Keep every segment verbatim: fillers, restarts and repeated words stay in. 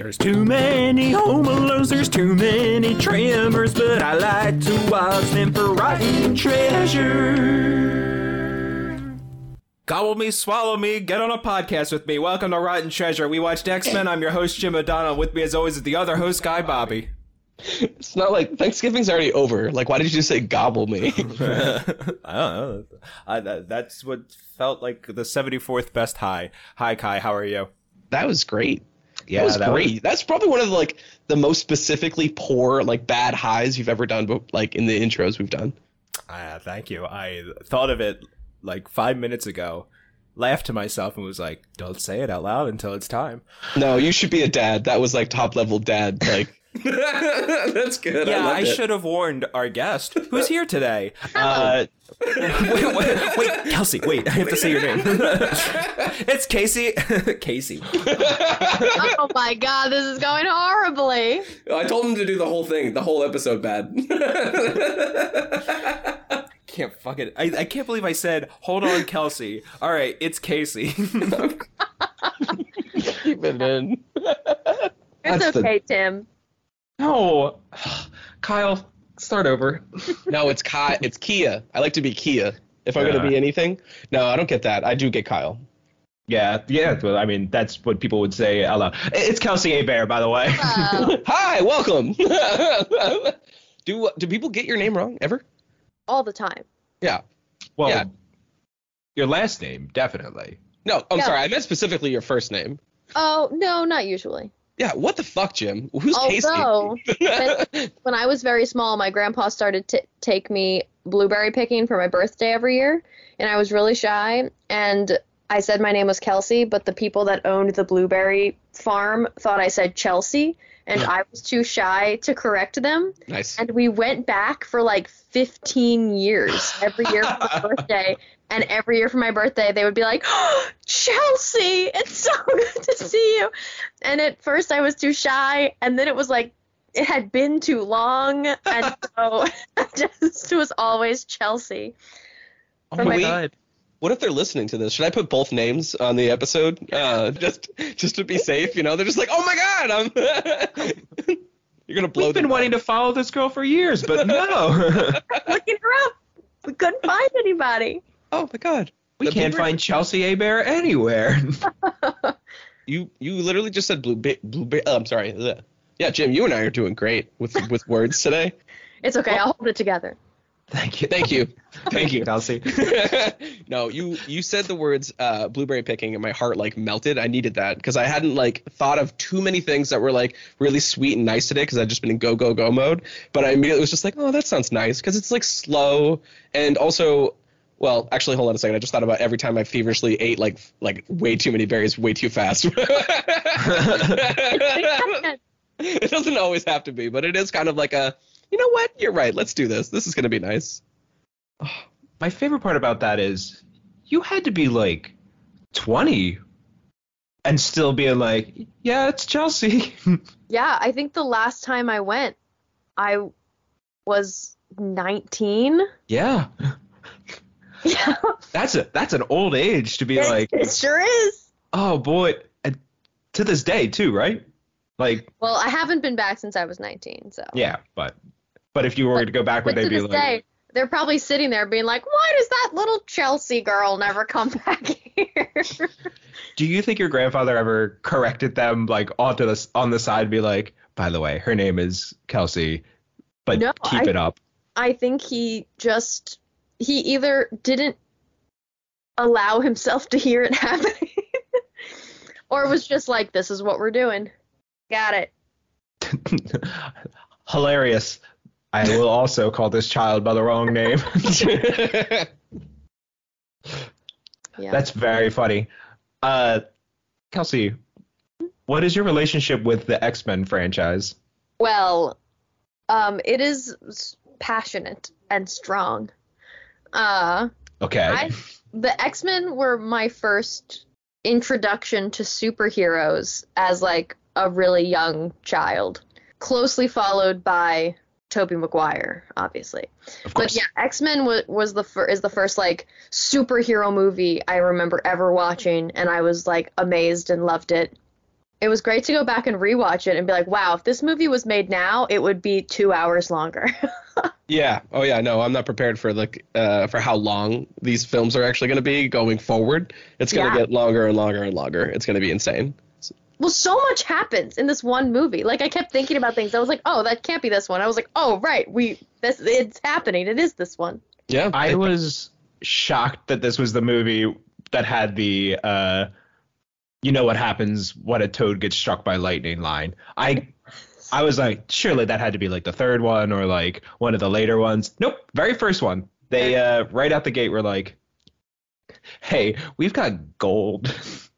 There's too many Home Alones, there's too many Tremors, but I like to watch them for rotten treasure. Gobble me, swallow me, get on a podcast with me. Welcome to Rotten Treasure. We watched X-Men. I'm your host, Jim O'Donnell. With me, as always, is the other host, Guy Bobby. It's not like Thanksgiving's already over. Like, why did you just say gobble me? I don't know. I, that, that's what felt like the seventy-fourth best high. Hi, Kai. How are you? That was great. Yeah, that was that great. Was... That's probably one of the, like the most specifically poor, like bad highs you've ever done, but like in the intros we've done. Uh, thank you. I thought of it like five minutes ago, laughed to myself, and was like, "Don't say it out loud until it's time." No, you should be a dad. That was like top level dad. Like. That's good. Yeah, I, I should have warned our guest who's here today. Uh, wait, wait, wait, Kelsey, wait, I have to say your name. It's Casey. Casey. Oh my god, this is going horribly. I told him to do the whole thing, the whole episode bad. Can't fuck it. I, I can't believe I said, hold on, Kelsey. All right, it's Casey. Keep it in. It's That's okay, the... Tim. No, Kyle, start over. No, it's Kai. It's Kia. I like to be Kia. If I'm Yeah. gonna be anything, no, I don't get that. I do get Kyle. Yeah, yeah. Well, I mean, that's what people would say out loud. It's Kelsey A. Bear, by the way. Hello. Hi, welcome. do do people get your name wrong ever? All the time. Yeah. Well, Yeah. your last name, definitely. No, I'm Yeah. sorry. I meant specifically your first name. Oh, no, not usually. Yeah. What the fuck, Jim? Who's Casey? Although, when, when I was very small, my grandpa started to take me blueberry picking for my birthday every year, and I was really shy, and I said my name was Kelsey, but the people that owned the blueberry farm thought I said Chelsea, and I was too shy to correct them. Nice. And we went back for like fifteen years every year for my birthday. And every year for my birthday, they would be like, oh, Chelsea, it's so good to see you. And at first I was too shy. And then it was like, it had been too long. And so I just was always Chelsea. Oh For my my- god. What if they're listening to this? Should I put both names on the episode? Uh, just just to be safe, you know? They're just like, oh my god, I'm... You're going to blow We've been them wanting to follow this girl for years, but no. Looking her up. We couldn't find anybody. Oh my god. We The can't blueberry- find Chelsea A. Bear anywhere. You you literally just said blue... Ba- blue ba- oh, I'm sorry. Ugh. Yeah, Jim, you and I are doing great with with words today. It's okay. I'll hold it together. Thank you. Thank you. Thank you, Kelsey. No, you you said the words uh, blueberry picking and my heart like melted. I needed that because I hadn't like thought of too many things that were like really sweet and nice today because I'd just been in go go go mode. But I immediately was just like, oh, that sounds nice because it's like slow and also, well, actually, hold on a second. I just thought about every time I feverishly ate like like way too many berries way too fast. It doesn't always have to be, but it is kind of like a, you know what? You're right. Let's do this. This is gonna be nice. My favorite part about that is you had to be like twenty and still being like, yeah, it's Chelsea. Yeah, I think the last time I went, I was nineteen. Yeah. Yeah, That's a that's an old age to be it, like, it sure is. oh boy, and to this day too, right? Like, Well, I haven't been back since I was nineteen, so. yeah, but but if you were But- to go back, would But they to be this like, day, they're probably sitting there being like, why does that little Chelsea girl never come back here? do you think your grandfather ever corrected them like onto the on the side, be like, by the way, her name is Kelsey, but No, keep I- it up. I think he just, he either didn't allow himself to hear it happening, or was just like, this is what we're doing. Got it. Hilarious. I will also call this child by the wrong name. Yeah. That's very funny. Uh, Kelsey, what is your relationship with the X-Men franchise? Well, um, it is s- passionate and strong. Uh, Okay. I, the X-Men were my first introduction to superheroes as like a really young child, closely followed by Tobey Maguire, obviously. Of But course. yeah, X-Men was, was the fir- is the first like superhero movie I remember ever watching, and I was like amazed and loved it. it was great to go back and rewatch it and be like, wow, if this movie was made now, it would be two hours longer. Yeah. Oh yeah. No, I'm not prepared for like uh, for how long these films are actually going to be going forward. It's going to Yeah. get longer and longer and longer. It's going to be insane. Well, so much happens in this one movie. Like, I kept thinking about things. I was like, oh, that can't be this one. I was like, oh, right, we this it's happening. It is this one. Yeah. I was shocked that this was the movie that had the uh you know what happens when a toad gets struck by lightning line. I I was like, surely that had to be like the third one or like one of the later ones. Nope, very first one. They uh right out the gate were like, hey, we've got gold.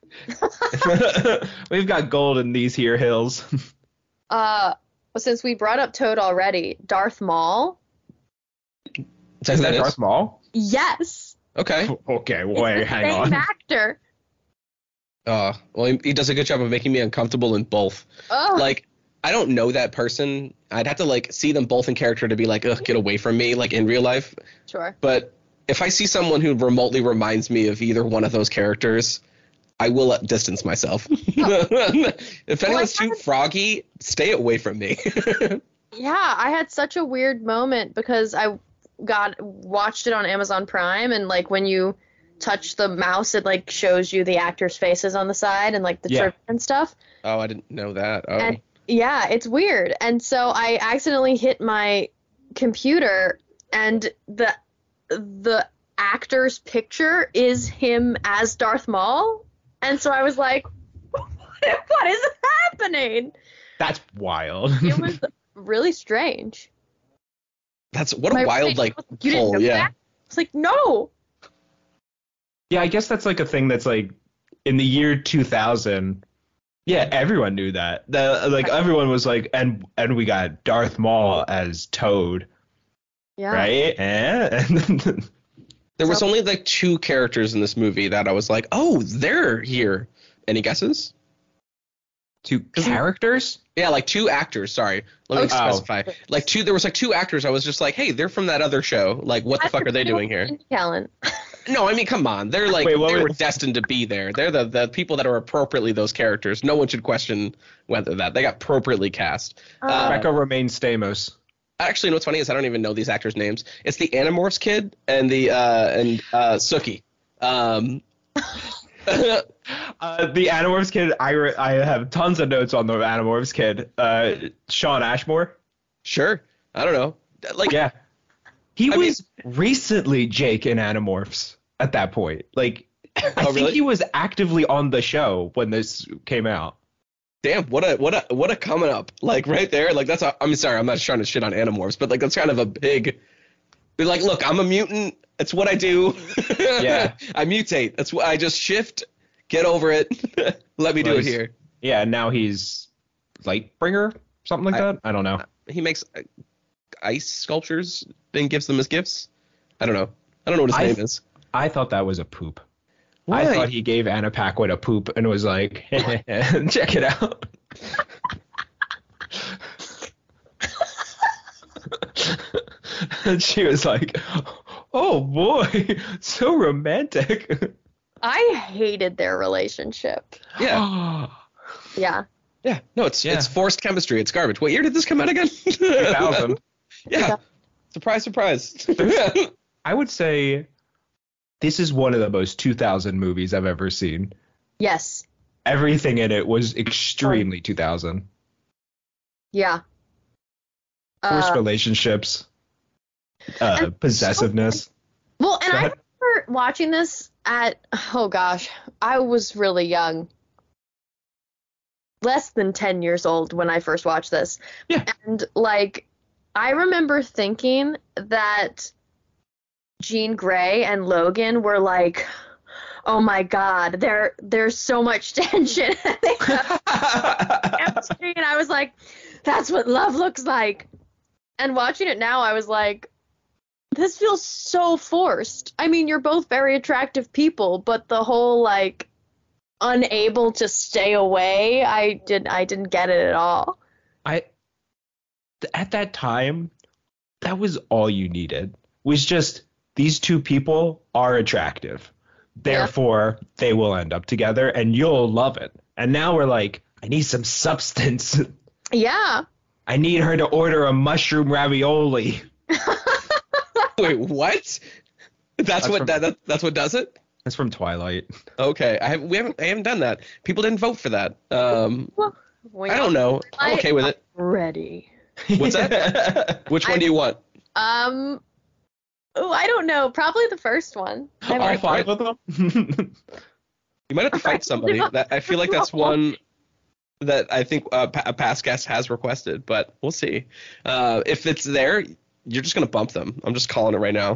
We've got gold in these here hills. Uh, since we brought up Toad already, Darth Maul. Is Is that Darth Maul? Yes. Okay. Okay, It's wait, the hang same on. actor. Uh, well, he, he does a good job of making me uncomfortable in both. Oh, Like, I don't know that person. I'd have to like see them both in character to be like, ugh, get away from me, like in real life. sure. But if I see someone who remotely reminds me of either one of those characters, I will uh, distance myself. If anyone's too froggy, stay away from me. Yeah, I had such a weird moment because I got watched it on Amazon Prime, and like when you touch the mouse, it like shows you the actors' faces on the side and like the Yeah. trivia and stuff. Oh, I didn't know that. Oh. And yeah, it's weird. And so I accidentally hit my computer, and the the actor's picture is him as Darth Maul. And so I was like, what is happening? That's wild. It was really strange. That's what a My wild roommate like was like, you didn't pull. know Yeah. that? I was like, no. Yeah, I guess that's like a thing that's like in the year two thousand. Yeah, everyone knew that. The, like everyone was like, and and we got Darth Maul as Toad, Yeah. right? Eh? And There was So- only like two characters in this movie that I was like, oh, they're here. Any guesses? two characters. Yeah, like two actors. Sorry, let me Oh. specify. Like two, there was like two actors. I was just like, hey, they're from that other show. Like, what the fuck are they doing here? Kellen. No, I mean, come on. They're like, Wait, what they was- were destined to be there. They're the, the people that are appropriately those characters. No one should question whether that they got appropriately cast. Uh, Rebecca Romaine Stamos. Actually, you know what's funny is I don't even know these actors' names. It's the Animorphs kid and the uh, and uh, Sookie. Um, Uh, the Animorphs kid. I re- I have tons of notes on the Animorphs kid. Uh, Sean Ashmore. sure, I don't know. Like, Yeah, he I mean- was recently Jake in Animorphs at that point. Like, I Oh, think really? he was actively on the show when this came out. damn, what a what a what a coming up. Like right there. Like that's. A, I'm sorry, I'm not trying to shit on Animorphs, but like that's kind of a big. Be like, look, I'm a mutant. That's what I do. Yeah. I mutate. That's what I just shift. Get over it. Let me do it Nice. here. Yeah, now he's Lightbringer, something like I- that. I don't know. He makes uh, ice sculptures and gives them as gifts. I don't know. I don't know what his I- name is. I thought that was a poop. Why? I thought he gave Anna Paquin a poop and was like, check it out. And she was like, oh boy, so romantic. I hated their relationship. Yeah. Yeah. Yeah. No, it's Yeah. it's forced chemistry. It's garbage. What year did this come out again? two thousand. Yeah. Surprise, surprise. I would say this is one of the most two thousand movies I've ever seen. Yes. Everything in it was extremely two thousand. Yeah. Forced Uh, relationships, uh, and- possessiveness. well, and Go I ahead. remember watching this at, oh gosh, I was really young. Less than ten years old when I first watched this. Yeah. And like, I remember thinking that Jean Grey and Logan were like, oh my god, there there's so much tension. They have chemistry, and I was like, that's what love looks like. And watching it now, I was like, this feels so forced. I mean, you're both very attractive people, but the whole like unable to stay away, I did I didn't get it at all. I th- at that time, that was all you needed. Was just these two people are attractive. Therefore, they will end up together and you'll love it. And now we're like, I need some substance. Yeah. I need her to order a mushroom ravioli. Wait, what? That's, That's what from- that, that that's what does it? That's from Twilight. Okay, I have we haven't I haven't done that. People didn't vote for that. Um, Well, when I don't know. I'm okay with it. Ready. What's that? Which one I- do you want? Um. Oh, I don't know. Probably the first one. I All haven't- right. Five of them? You might have to fight somebody. That I feel like that's one that I think uh, pa- a past guest has requested, but we'll see. Uh, if it's there, you're just gonna bump them. I'm just calling it right now.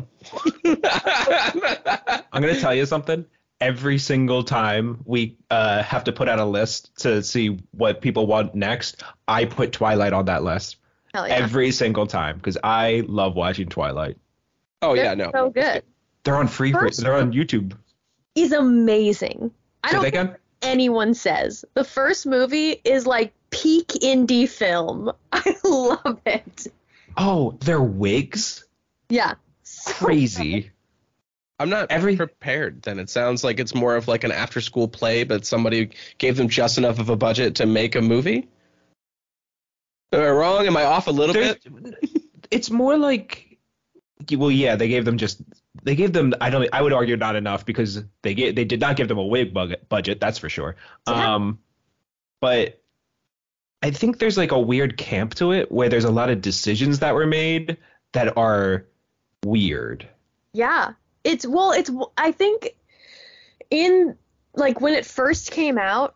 I'm going to tell you something. Every single time we uh, have to put out a list to see what people want next, I put Twilight on that list. Hell yeah. Every single time because I love watching Twilight. Oh They're yeah, no. so good. They're on free. First- They're on YouTube. Is amazing. I Say don't that care again? what anyone says. The first movie is like peak indie film. I love it. Oh, their wigs? Yeah. So Crazy. I'm not Every- prepared. Then it sounds like it's more of like an after-school play, but somebody gave them just enough of a budget to make a movie. Am I wrong? Am I off a little There's- bit? It's more like, well, yeah, they gave them just, they gave them, I don't, I would argue not enough because they get, they did not give them a wig bug- budget, that's for sure. Yeah. Um, but I think there's like a weird camp to it where there's a lot of decisions that were made that are weird. Yeah. It's well, it's I think in like when it first came out,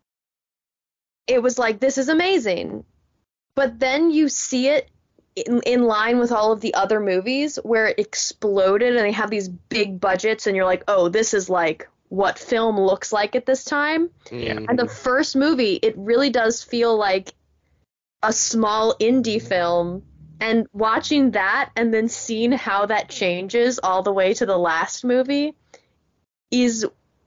it was like this is amazing. But then you see it in, in line with all of the other movies where it exploded and they have these big budgets and you're like, "Oh, this is like what film looks like at this time." Mm. And the first movie, it really does feel like a small indie film. And watching that and then seeing how that changes all the way to the last movie is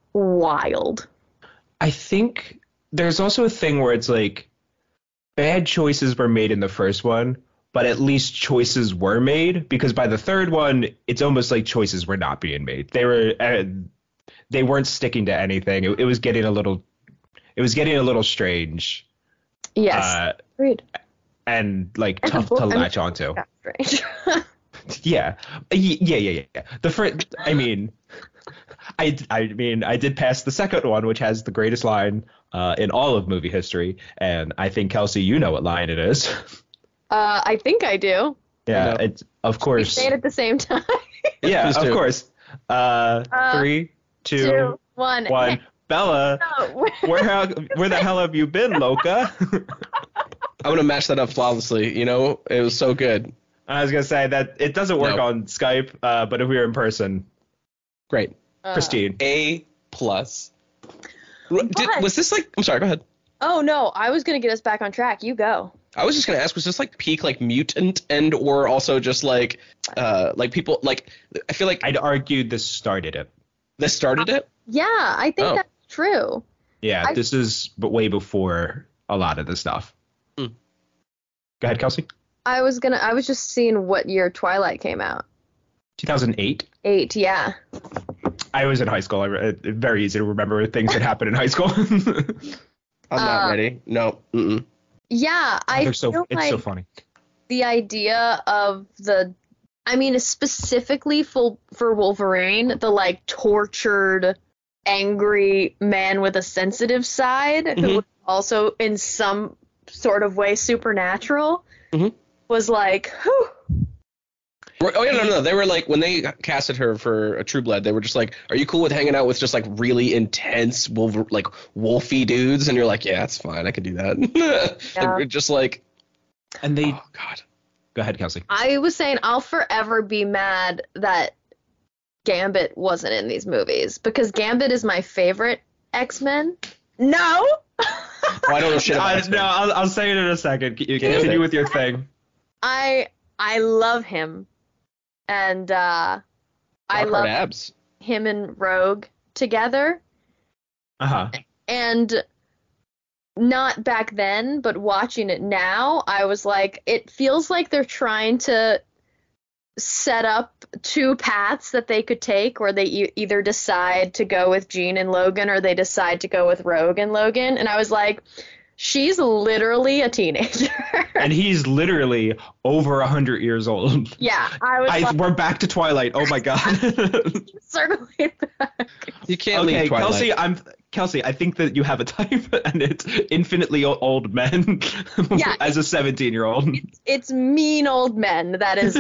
wild. I think there's also a thing where it's like bad choices were made in the first one, but at least choices were made because by the third one, it's almost like choices were not being made. They were uh, they weren't sticking to anything. It, it was getting a little it was getting a little strange. Yes. Uh, Agreed. and like And the tough book- to I mean- latch onto. That's strange. Yeah. Y- Yeah, yeah, yeah. The first, I mean, I, I mean, I did pass the second one, which has the greatest line uh, in all of movie history, and I think Kelsey, you know what line it is. uh, I think I do. Yeah, know. it's of We course. say it at the same time. Yeah, Please of do. course. Uh, Uh, three, two, Two, one. one. Bella, No. where ha- where the hell have you been, Loca? I'm gonna match that up flawlessly. You know, it was so good. I was gonna say that it doesn't work No. on Skype, uh, but if we were in person, Great. Uh, Christine. A plus. R- Did, But- was this like? I'm sorry. Go ahead. Oh no, I was gonna get us back on track. You go. I was just gonna ask, was this like peak like mutant and or also just like uh like people like I feel like I'd argue this started it. this started it? Yeah, I think Oh. that's true. Yeah, I- this is b- way before a lot of the stuff. Hmm. Go ahead, Kelsey. I was gonna. I was just seeing what year Twilight came out. two thousand eight. Eight. Yeah. I was in high school. I, re- it's very easy to remember things that happened in high school. I'm not Uh, ready. No. Mm-mm. Yeah, I They're so feel it's like so funny. the idea of the, I mean, specifically for for Wolverine, the like tortured, angry man with a sensitive side who Mhm. was also in some sort of way supernatural, Mhm. was like, whew. Oh yeah, no, no. They were like when they casted her for a True Blood, they were just like, "Are you cool with hanging out with just like really intense, wolver- like wolfy dudes?" And you're like, "Yeah, it's fine. I can do that." They Yeah. were just like, And they oh god. go ahead, Kelsey. I was saying I'll forever be mad that Gambit wasn't in these movies because Gambit is my favorite X-Men. No. Oh, I don't know shit about Uh, X-Men. no, I'll, I'll say it in a second. You Damn continue it. with your thing. I I love him, and uh, I Rock hard love abs. him and Rogue together. Uh huh. And not back then, but watching it now, I was like, it feels like they're trying to set up two paths that they could take, where they e- either decide to go with Jean and Logan, or they decide to go with Rogue and Logan. And I was like, She's literally a teenager. And he's literally over a hundred years old. Yeah, I was I, like, we're back to Twilight. Oh my god. circling back. You can't Okay, leave Twilight. Kelsey, I'm Kelsey. I think that you have a type, and it's infinitely o- old men. Yeah, as a seventeen-year-old. It's mean old men. That is.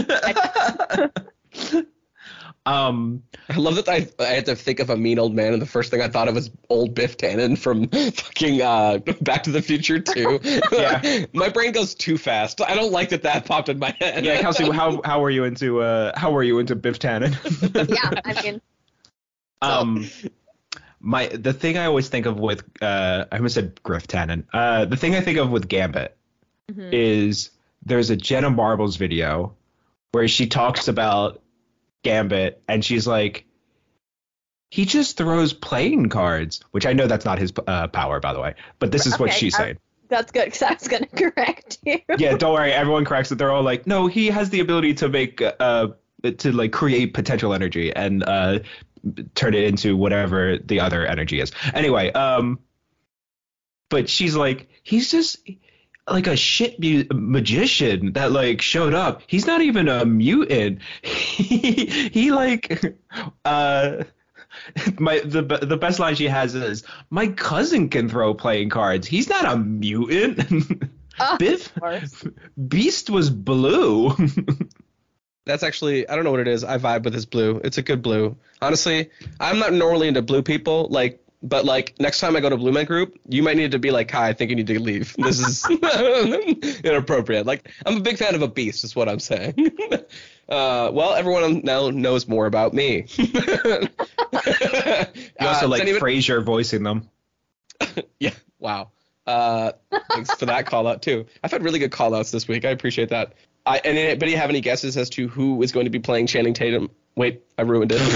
Um, I love that I, I had to think of a mean old man, and the first thing I thought of was old Biff Tannen from fucking uh, Back to the Future two. Yeah. My brain goes too fast. I don't like that that popped in my head. yeah, Kelsey, how how were you into uh how were you into Biff Tannen? Yeah, I mean. um, my the thing I always think of with uh I almost said Griff Tannen. Uh, the thing I think of with Gambit Mhm. is there's a Jenna Marbles video where she talks about Gambit, and she's like, he just throws playing cards, which I know that's not his uh, power, by the way, but this is what Okay, she's I- saying. That's good because I was going to correct you. Yeah, don't worry, everyone corrects it. They're all like, no, he has the ability to make uh to like create potential energy and uh turn it into whatever the other energy is. Anyway, um but she's like, he's just like a shit mu- magician that like showed up. He's not even a mutant. He, he like uh my the the best line she has is, my cousin can throw playing cards. He's not a mutant. Oh, Biff of course. Beast was blue. That's actually, I don't know what it is. I vibe with this blue. It's a good blue. Honestly, I'm not normally into blue people, like, but like next time I go to Blue Man Group, you might need to be like, hi, I think you need to leave. This is inappropriate. Like, I'm a big fan of a beast, is what I'm saying. uh, well, everyone now knows more about me. You also Uh, like does anyone- Frasier voicing them. Yeah. Wow. Uh, thanks for that call out too. I've had really good call outs this week. I appreciate that. I, and anybody have any guesses as to who is going to be playing Channing Tatum? Wait, I ruined it.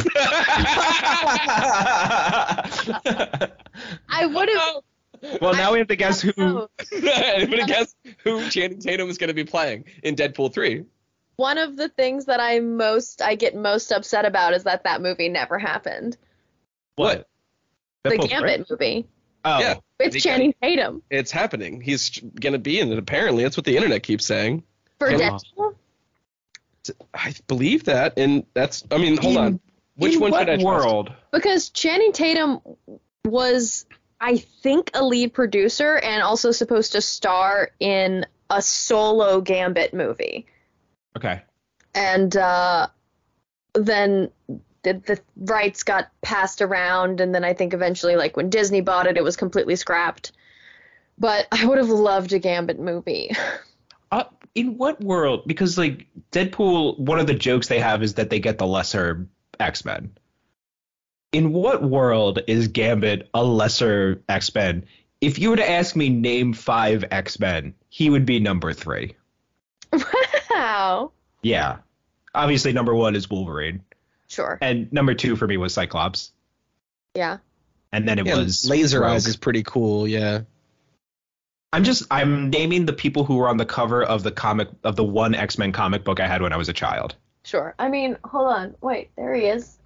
I would have. Well, now we have to guess who. Anybody guess who Channing Tatum is going to be playing in Deadpool three? One of the things that I most I get most upset about is that that movie never happened. What? The Deadpool Gambit movie. Oh, Yeah. It's They Channing Tatum It's happening. He's going to be in it, apparently. That's what the internet keeps saying. for Oh. Deadpool. I believe that. And that's, I mean, hold In- on. Which in one what should I trust? world? Because Channing Tatum was, I think, a lead producer and also supposed to star in a solo Gambit movie. Okay. And uh, then the, the rights got passed around, and then I think eventually, like, when Disney bought it, it was completely scrapped. But I would have loved a Gambit movie. Uh, in what world? Because like Deadpool, one of the jokes they have is that they get the lesser X-Men. In what world is Gambit a lesser X-Men? If you were to ask me name five X-Men, he would be number three. Wow. Yeah. Obviously, number one is Wolverine. Sure. And number two for me was Cyclops. Yeah. And then it Yeah, was Laser Rogue. Eyes is pretty cool, yeah. I'm just I'm naming the people who were on the cover of the comic of the one X-Men comic book I had when I was a child. Sure. I mean, hold on. Wait, there he is.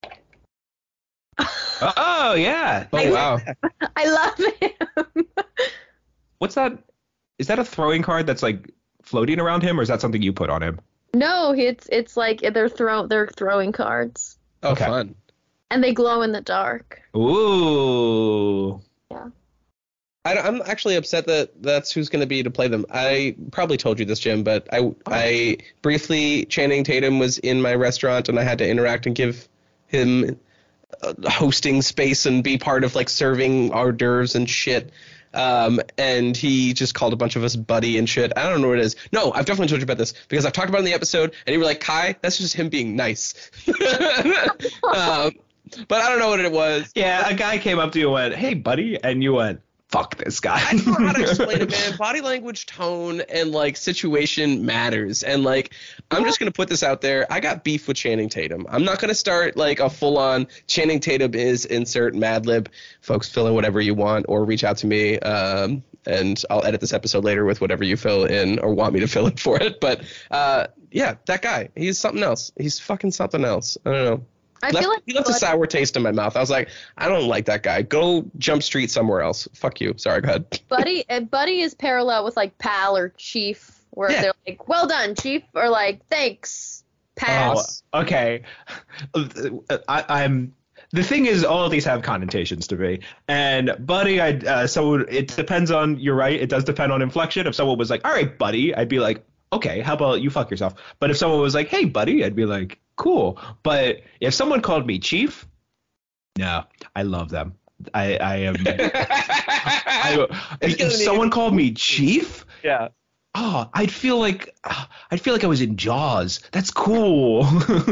Oh yeah. Oh, wow. I love him. What's that? Is that a throwing card that's like floating around him, or is that something you put on him? No, it's it's like they're throw they're throwing cards, Oh, Okay. fun. and they glow in the dark. Ooh. I, I'm actually upset that that's who's going to be to play them. I probably told you this, Jim, but I I briefly Channing Tatum was in my restaurant and I had to interact and give him uh, hosting space and be part of like serving hors d'oeuvres and shit. Um, and he just called a bunch of us buddy and shit. I don't know what it is. No, I've definitely told you about this because I've talked about it in the episode and you were like, Kai, that's just him being nice. um, but I don't know what it was. Yeah, a guy came up to you and went, "Hey, buddy," and you went, "Fuck this guy." I don't know how to explain it, man. Body language, tone, and like situation matters. And like, I'm just gonna put this out there. I got beef with Channing Tatum. I'm not gonna start like a full-on Channing Tatum is insert Mad Lib. Folks, fill in whatever you want, or reach out to me, um, and I'll edit this episode later with whatever you fill in or want me to fill in for it. But uh, yeah, that guy, he's something else. He's fucking something else. I don't know. I left, feel like he left a Buddy- sour taste in my mouth. I was like, I don't like that guy. Go jump street somewhere else. Fuck you. Sorry, go ahead. Buddy, uh, Buddy is parallel with like Pal or Chief, where Yeah. they're like, "Well done, Chief," or like, "Thanks, pass." Oh, okay. I, I'm. The thing is, all of these have connotations to me. And buddy, I uh, so it depends on. You're right. It does depend on inflection. If someone was like, "All right, buddy," I'd be like, "Okay, how about you fuck yourself?" But if someone was like, "Hey, buddy," I'd be like, "Cool." But if someone called me Chief, no, I love them. I I am. I, if someone called me Chief, Yeah. oh, I'd feel like I'd feel like I was in Jaws. That's cool.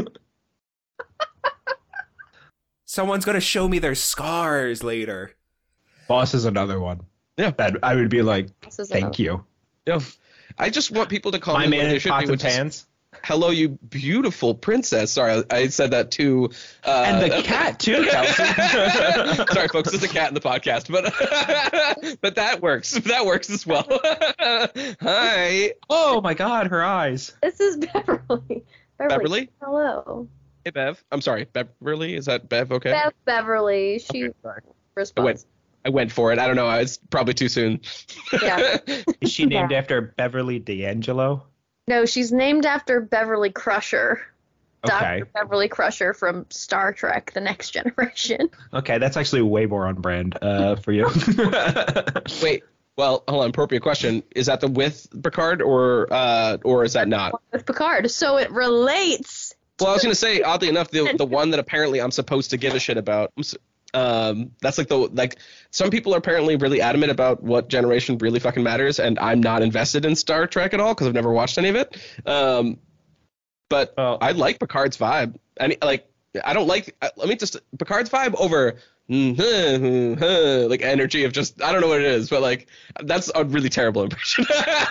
Someone's gonna show me their scars later. Boss is another one. Yeah. That I would be like, This is thank you. Yeah. I just want people to call My me man what they in should pots be, and which is, pans. hello, you beautiful princess. Sorry, I, I said that too. Uh, And the cat too, Kelsey. Sorry, folks. There's a cat in the podcast, but but that works. That works as well. Hi, Oh my God, her eyes. This is Beverly. Beverly. Hello. Hey, Bev. I'm sorry, Beverly. Is that Bev? Okay. Bev Beverly. She Okay, sorry. I responds. went. I went for it. I don't know. It's probably too soon. Yeah. Is she named after Beverly D'Angelo? No, she's named after Beverly Crusher. Okay. Doctor Beverly Crusher from Star Trek: The Next Generation. Okay, that's actually way more on brand uh, for you. Wait. Well, hold on. Appropriate question. Is that the with Picard or uh or is that not? With Picard, so it relates. Well, I was gonna say, oddly enough, the the one that apparently I'm supposed to give a shit about. I'm s- Um, that's like the like some people are apparently really adamant about what generation really fucking matters, and I'm not invested in Star Trek at all because I've never watched any of it. Um, but Well- I like Picard's vibe. And like I don't like. uh, Let me just Picard's vibe over. Like energy of just I don't know what it is, but like that's a really terrible impression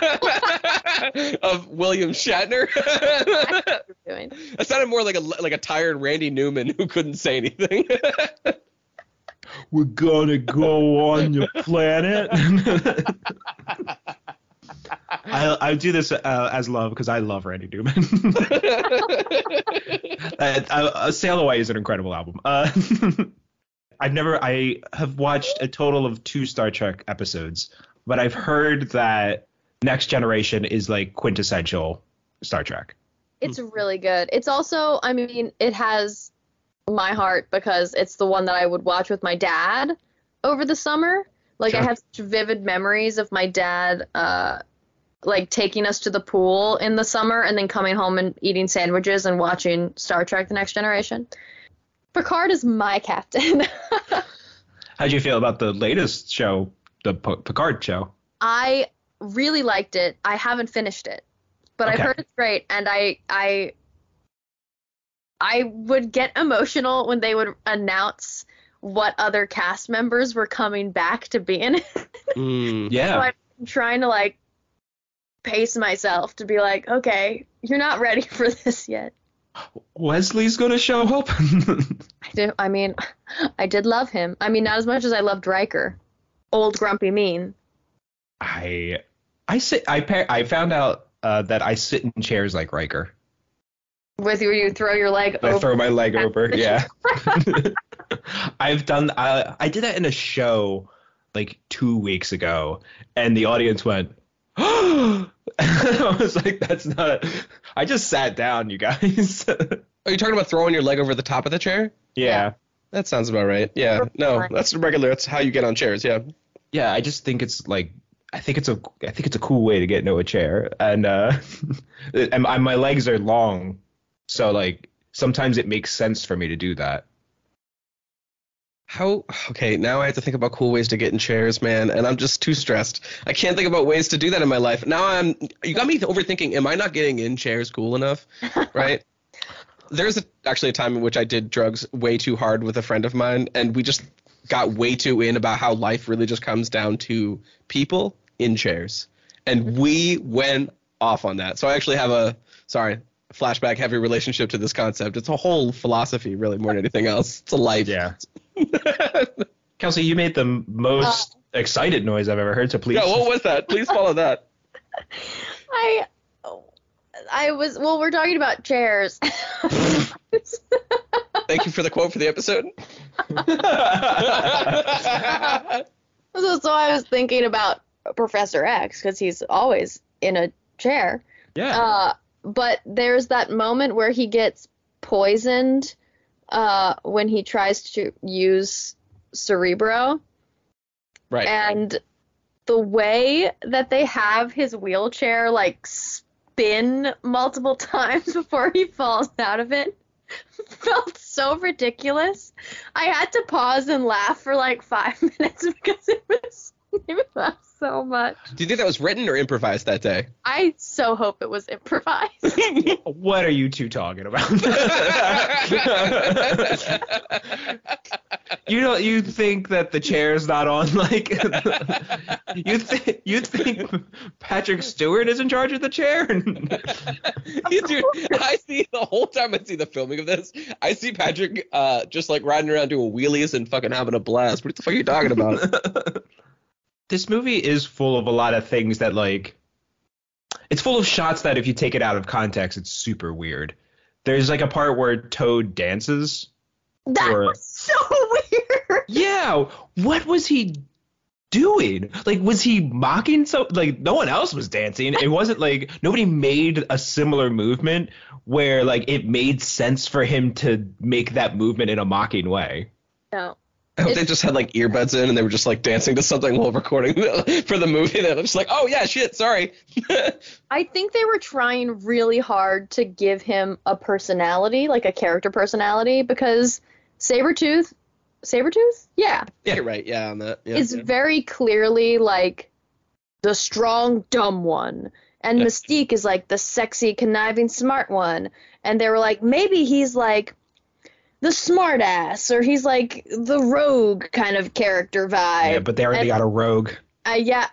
of William Shatner. Doing. That sounded more like a like a tired Randy Newman who couldn't say anything. We're gonna go on your planet. I I do this uh, as love because I love Randy Newman. uh, uh, Sail Away is an incredible album. Uh, I've never I have watched a total of two Star Trek episodes, but I've heard that Next Generation is like quintessential Star Trek. It's really good. It's also, I mean, it has my heart because it's the one that I would watch with my dad over the summer. Like, Sure. I have such vivid memories of my dad, uh, like, taking us to the pool in the summer and then coming home and eating sandwiches and watching Star Trek: The Next Generation. Picard is my captain. How'd you feel about the latest show, the P- Picard show? I really liked it. I haven't finished it, but I've Okay. heard it's great, and I I I would get emotional when they would announce what other cast members were coming back to be in it. Mm. So Yeah. I'm trying to like pace myself to be like, okay, you're not ready for this yet. Wesley's gonna show up. I do. I mean, I did love him. I mean, not as much as I loved Riker, old grumpy mean. I I sit I pa- I found out uh, that I sit in chairs like Riker. With you, you throw your leg I over. throw my leg over. Yeah. I've done. I I did that in a show like two weeks ago, and the audience went. I was like, that's not. I just sat down, you guys. Are you talking about throwing your leg over the top of the chair? yeah. That sounds about right. Yeah. No, that's regular. That's how you get on chairs. Yeah. Yeah. I just think it's like. I think it's a. I think it's a cool way to get into a chair, and uh, and my my legs are long, so like sometimes it makes sense for me to do that. How okay, now I have to think about cool ways to get in chairs, man, and I'm just too stressed. I can't think about ways to do that in my life. Now I'm you got me overthinking, am I not getting in chairs cool enough? Right? There's a, actually a time in which I did drugs way too hard with a friend of mine, and we just got way too in about how life really just comes down to people in chairs. And we went off on that. So I actually have a sorry, flashback heavy relationship to this concept. It's a whole philosophy really more than anything else. It's a life. Yeah. Kelsey, you made the most excited noise I've ever heard, so please. Yeah, what was that? Please follow that. I I was well. We're talking about chairs. Thank Thank you for the quote for the episode. So, so I was thinking about Professor X because he's always in a chair. Yeah. Uh, but there's that moment where he gets poisoned uh, when he tries to use Cerebro. Right. And the way that they have his wheelchair like spin multiple times before he falls out of it felt so ridiculous. I had to pause and laugh for like five minutes because it was it made me laugh so much. Do you think that was written or improvised that day? I so hope it was improvised. What are you two talking about? You know, you think that the chair's not on, like, you think you think Patrick Stewart is in charge of the chair? Dude, I see the whole time I see the filming of this, I see Patrick uh, just like riding around doing wheelies and fucking having a blast. What the fuck are you talking about? This movie is full of a lot of things that, like, it's full of shots that if you take it out of context, it's super weird. There's like a part where Toad dances. That or, was so weird. Yeah, what was he doing? Like, was he mocking? So, like, no one else was dancing. It wasn't like nobody made a similar movement where, like, it made sense for him to make that movement in a mocking way. No. I hope they just had like earbuds in and they were just like dancing to something while recording for the movie. They're just like, oh yeah, shit, sorry. I think they were trying really hard to give him a personality, like a character personality, because Sabretooth, Sabretooth? Yeah. Yeah, you're right. Yeah, on that. Yeah, is yeah. very clearly like the strong, dumb one. And Yeah. Mystique is like the sexy, conniving, smart one. And they were like, maybe he's like the smart ass, or he's like the rogue kind of character vibe. Yeah, but they already And- got a rogue. Uh, yeah.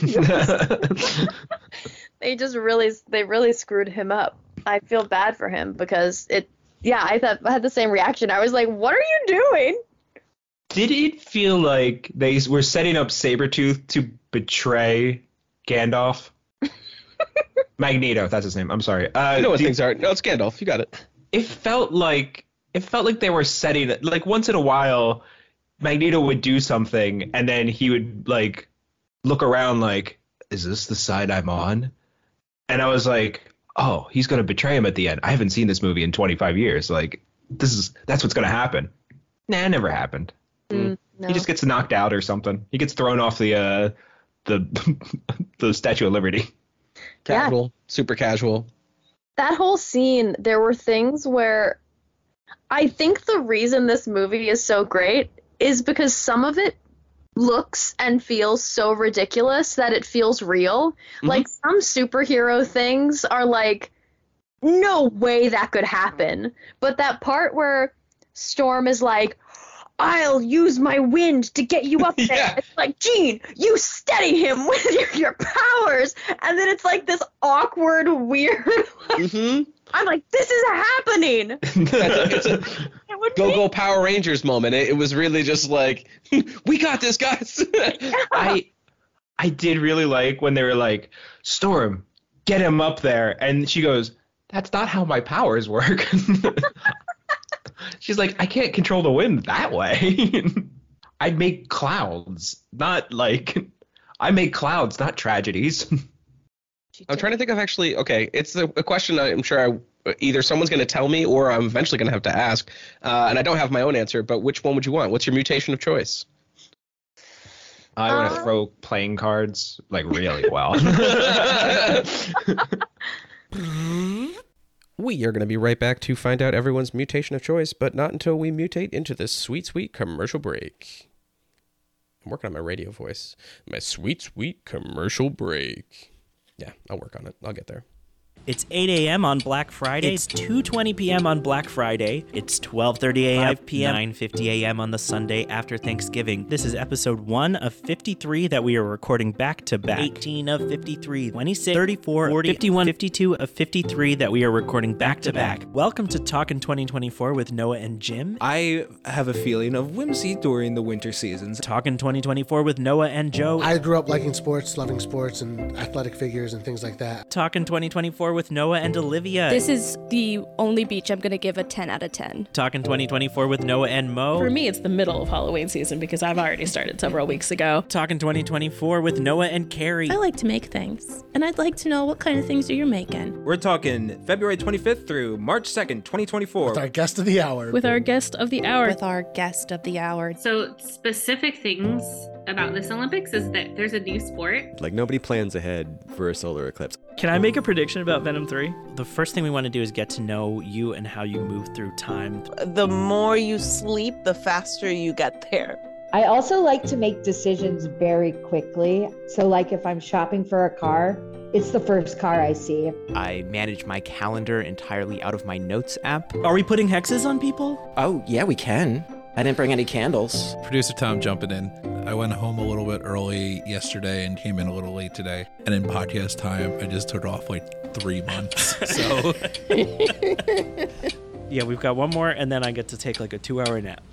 They just really, they really screwed him up. I feel bad for him because it, yeah, I thought I had the same reaction. I was like, what are you doing? Did it feel like they were setting up Sabretooth to betray Gandalf? Magneto, that's his name. I'm sorry. Uh, You know what did- things are. No, it's Gandalf. You got it. it felt like it felt like they were setting it, like, once in a while Magneto would do something and then he would like look around like, is this the side I'm on? And I was like, oh, he's gonna betray him at the end. I haven't seen this movie in twenty-five years. Like, this is that's what's gonna happen. Nah, it never happened. Mm, no. He just gets knocked out or something. He gets thrown off the uh the the Statue of Liberty. Yeah. Casual. Super casual. That whole scene, there were things where I think the reason this movie is so great is because some of it looks and feels so ridiculous that it feels real. Mm-hmm. Like, some superhero things are like, no way that could happen. But that part where Storm is like, I'll use my wind to get you up there. Yeah. It's like, Jean, you steady him with your, your powers. And then it's like this awkward, weird, Mm-hmm. I'm like, this is happening. It's a It would go be- go Power Rangers moment. It, it was really just like, we got this, guys. I I did really like when they were like, Storm, get him up there. And she goes, that's not how my powers work. She's like, I can't control the wind that way. I make clouds, not like, I make clouds, not tragedies. I'm trying to think of actually, okay, it's a, a question I'm sure I, either someone's going to tell me or I'm eventually going to have to ask. Uh, and I don't have my own answer, but which one would you want? What's your mutation of choice? I want to Uh, throw playing cards like really well. We are going to be right back to find out everyone's mutation of choice, but not until we mutate into this sweet, sweet commercial break. I'm working on my radio voice. My sweet, sweet commercial break. Yeah, I'll work on it. I'll get there. It's eight a.m. on Black Friday. It's two twenty p.m. on Black Friday. It's twelve thirty a.m. five p.m. nine fifty a.m. on the Sunday after Thanksgiving. This is episode one of fifty-three that we are recording back to back. eighteen of fifty-three, twenty-six, thirty-four, forty, fifty-one, fifty-two of fifty-three that we are recording back to back. Welcome to Talkin' twenty twenty-four with Noah and Jim. I have a feeling of whimsy during the winter seasons. Talkin' twenty twenty-four with Noah and Joe. I grew up liking sports, loving sports, and athletic figures and things like that. Talkin' twenty twenty-four twenty-four with Noah and Olivia. This is the only beach I'm going to give a ten out of ten. Talking twenty twenty-four with Noah and Mo. For me, it's the middle of Halloween season because I've already started several weeks ago. Talking twenty twenty-four with Noah and Carrie. I like to make things, and I'd like to know what kind of things are you making. We're talking February twenty-fifth through March second, twenty twenty-four. With our guest of the hour. With our guest of the hour. With our guest of the hour. So specific things about this Olympics is that there's a new sport. Like nobody plans ahead for a solar eclipse. Can I make a prediction about Venom three? The first thing we want to do is get to know you and how you move through time. The more you sleep, the faster you get there. I also like to make decisions very quickly. So like if I'm shopping for a car, it's the first car I see. I manage my calendar entirely out of my notes app. Are we putting hexes on people? Oh, yeah, we can. I didn't bring any candles. Producer Tom jumping in. I went home a little bit early yesterday and came in a little late today. And in podcast time, I just took off like three months. So yeah, we've got one more, and then I get to take like a two-hour nap.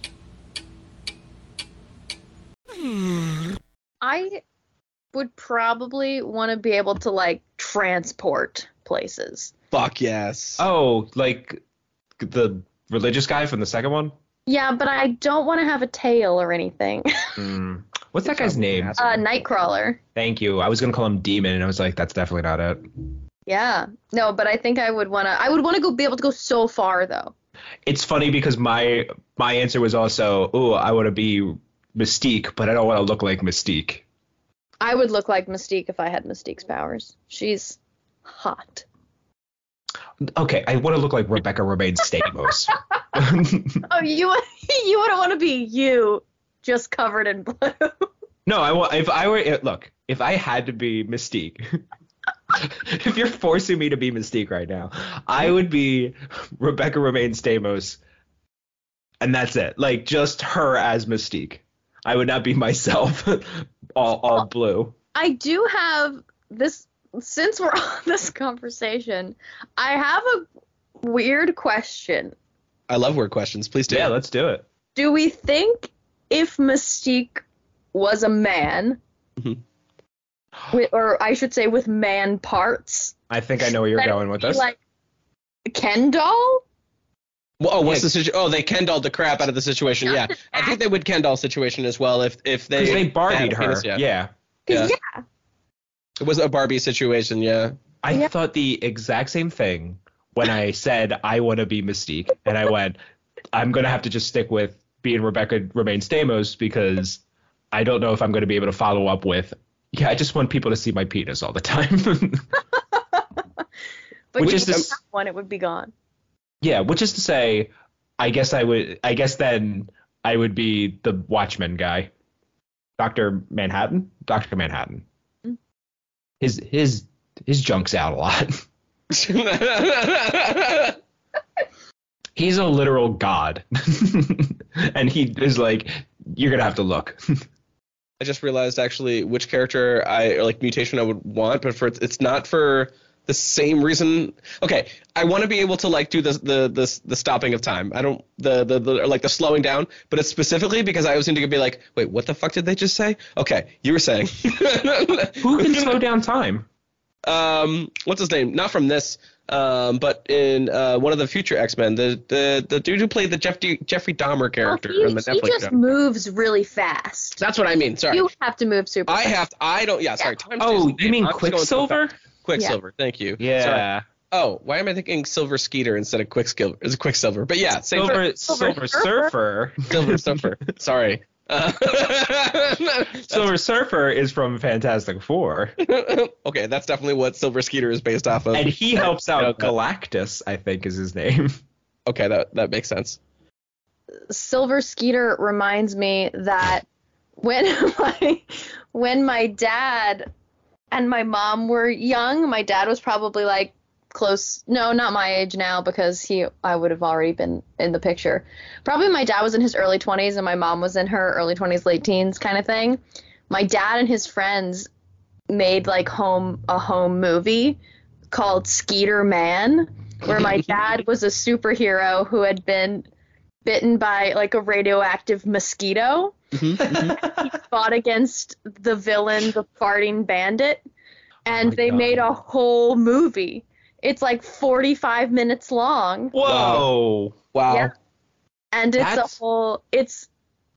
I would probably want to be able to like transport places. Fuck yes. Oh, like the religious guy from the second one? Yeah, but I don't want to have a tail or anything. Mm. What's that guy's name? Uh, Nightcrawler. Thank you. I was gonna call him Demon, and I was like, that's definitely not it. Yeah. No, but I think I would want to. I would want to go be able to go so far though. It's funny because my my answer was also, oh, I want to be Mystique, but I don't want to look like Mystique. I would look like Mystique if I had Mystique's powers. She's hot. Okay, I want to look like Rebecca Romaine Stamos. Oh, you you wouldn't want to be you, just covered in blue. No, I want. If I were look, if I had to be Mystique, if you're forcing me to be Mystique right now, I would be Rebecca Romaine Stamos, and that's it. Like just her as Mystique. I would not be myself, all all well, blue. I do have this. Since we're on this conversation, I have a weird question. I love weird questions. Please do. Yeah, let's do it. Do we think if Mystique was a man, mm-hmm. with, or I should say with man parts? I think I know where you're going with this. Like Ken doll? Well, oh, what's yeah. the situation? Oh, they Ken dolled the crap out of the situation. Yeah, I think they would Ken doll situation as well if if they. Because they Barbied her. Penis, yeah. Yeah. Yeah. yeah. It was a Barbie situation, yeah. I yeah. thought the exact same thing when I said I want to be Mystique, and I went, I'm gonna have to just stick with being Rebecca Romaine Stamos because I don't know if I'm gonna be able to follow up with. Yeah, I just want people to see my penis all the time. But which is to one, it would be gone. Yeah, which is to say, I guess I would. I guess then I would be the Watchmen guy, Doctor Manhattan, Doctor Manhattan. His his his junk's out a lot. He's a literal god, and he is like, you're gonna have to look. I just realized actually which character I or like mutation I would want, but for it's not for the same reason. Okay, I want to be able to like do the the the the stopping of time. I don't the the, the like the slowing down, but it's specifically because I was going to be like, wait, what the fuck did they just say? Okay, you were saying. Who can slow down time? Um, what's his name? Not from this. Um, but in uh, one of the future X-Men, the the the dude who played the Jeff D- Jeffrey Dahmer character oh, he, in the Netflix he just show. moves really fast. That's what I mean. Sorry. You have to move super I fast. have to, I don't. Yeah. Sorry. Yeah. Time's oh, you mean Quicksilver? Quicksilver, yeah. Thank you. Yeah. Sorry. Oh, why am I thinking Silver Skeeter instead of Quicksilver? It's Quicksilver, but yeah, same Silver, Silver, Silver Surfer. Silver Surfer. Sorry. Uh, Silver Surfer is from Fantastic Four. Okay, that's definitely what Silver Skeeter is based off of. And he helps out Galactus, I think is his name. Okay, that that makes sense. Silver Skeeter reminds me that when my when my dad and my mom were young, my dad was probably like close, no, not my age now because he, I would have already been in the picture. Probably my dad was in his early twenties and my mom was in her early twenties, late teens kind of thing. My dad and his friends made like home, a home movie called Skeeter Man, where my dad was a superhero who had been bitten by like a radioactive mosquito. Mm-hmm. He fought against the villain, the farting bandit, and oh they God. made a whole movie. It's like forty-five minutes long. Whoa. Wow. Yeah. And it's That's- a whole, it's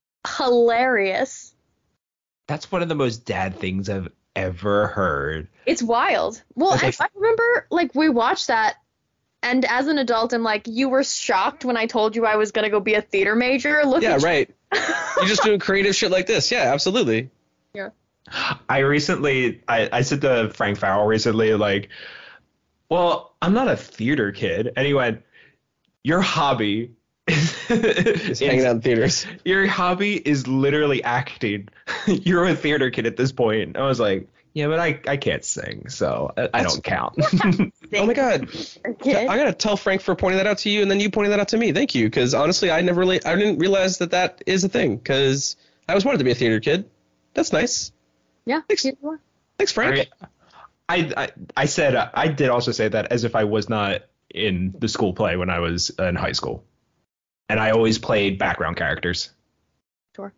hilarious. That's one of the most dad things I've ever heard. It's wild. Well, That's I, like- I remember, like, we watched that, and as an adult, I'm like, you were shocked when I told you I was going to go be a theater major? Look Yeah, at you. right. You're just doing creative shit like this. Yeah, absolutely. Yeah. I recently, I, I said to Frank Farrell recently, like, well, I'm not a theater kid. And he went, your hobby Just hanging out in theaters. Your hobby is literally acting. You're a theater kid at this point. I was like, yeah, but I, I can't sing, so I, I don't count. Oh my god. I gotta tell Frank for pointing that out to you, and then you pointing that out to me. Thank you, because honestly, I never really, I didn't realize that that is a thing, because I always wanted to be a theater kid. That's nice. Yeah. Thanks, Thanks Frank. I, I I said I did also say that as if I was not in the school play when I was in high school, and I always played background characters. Sure.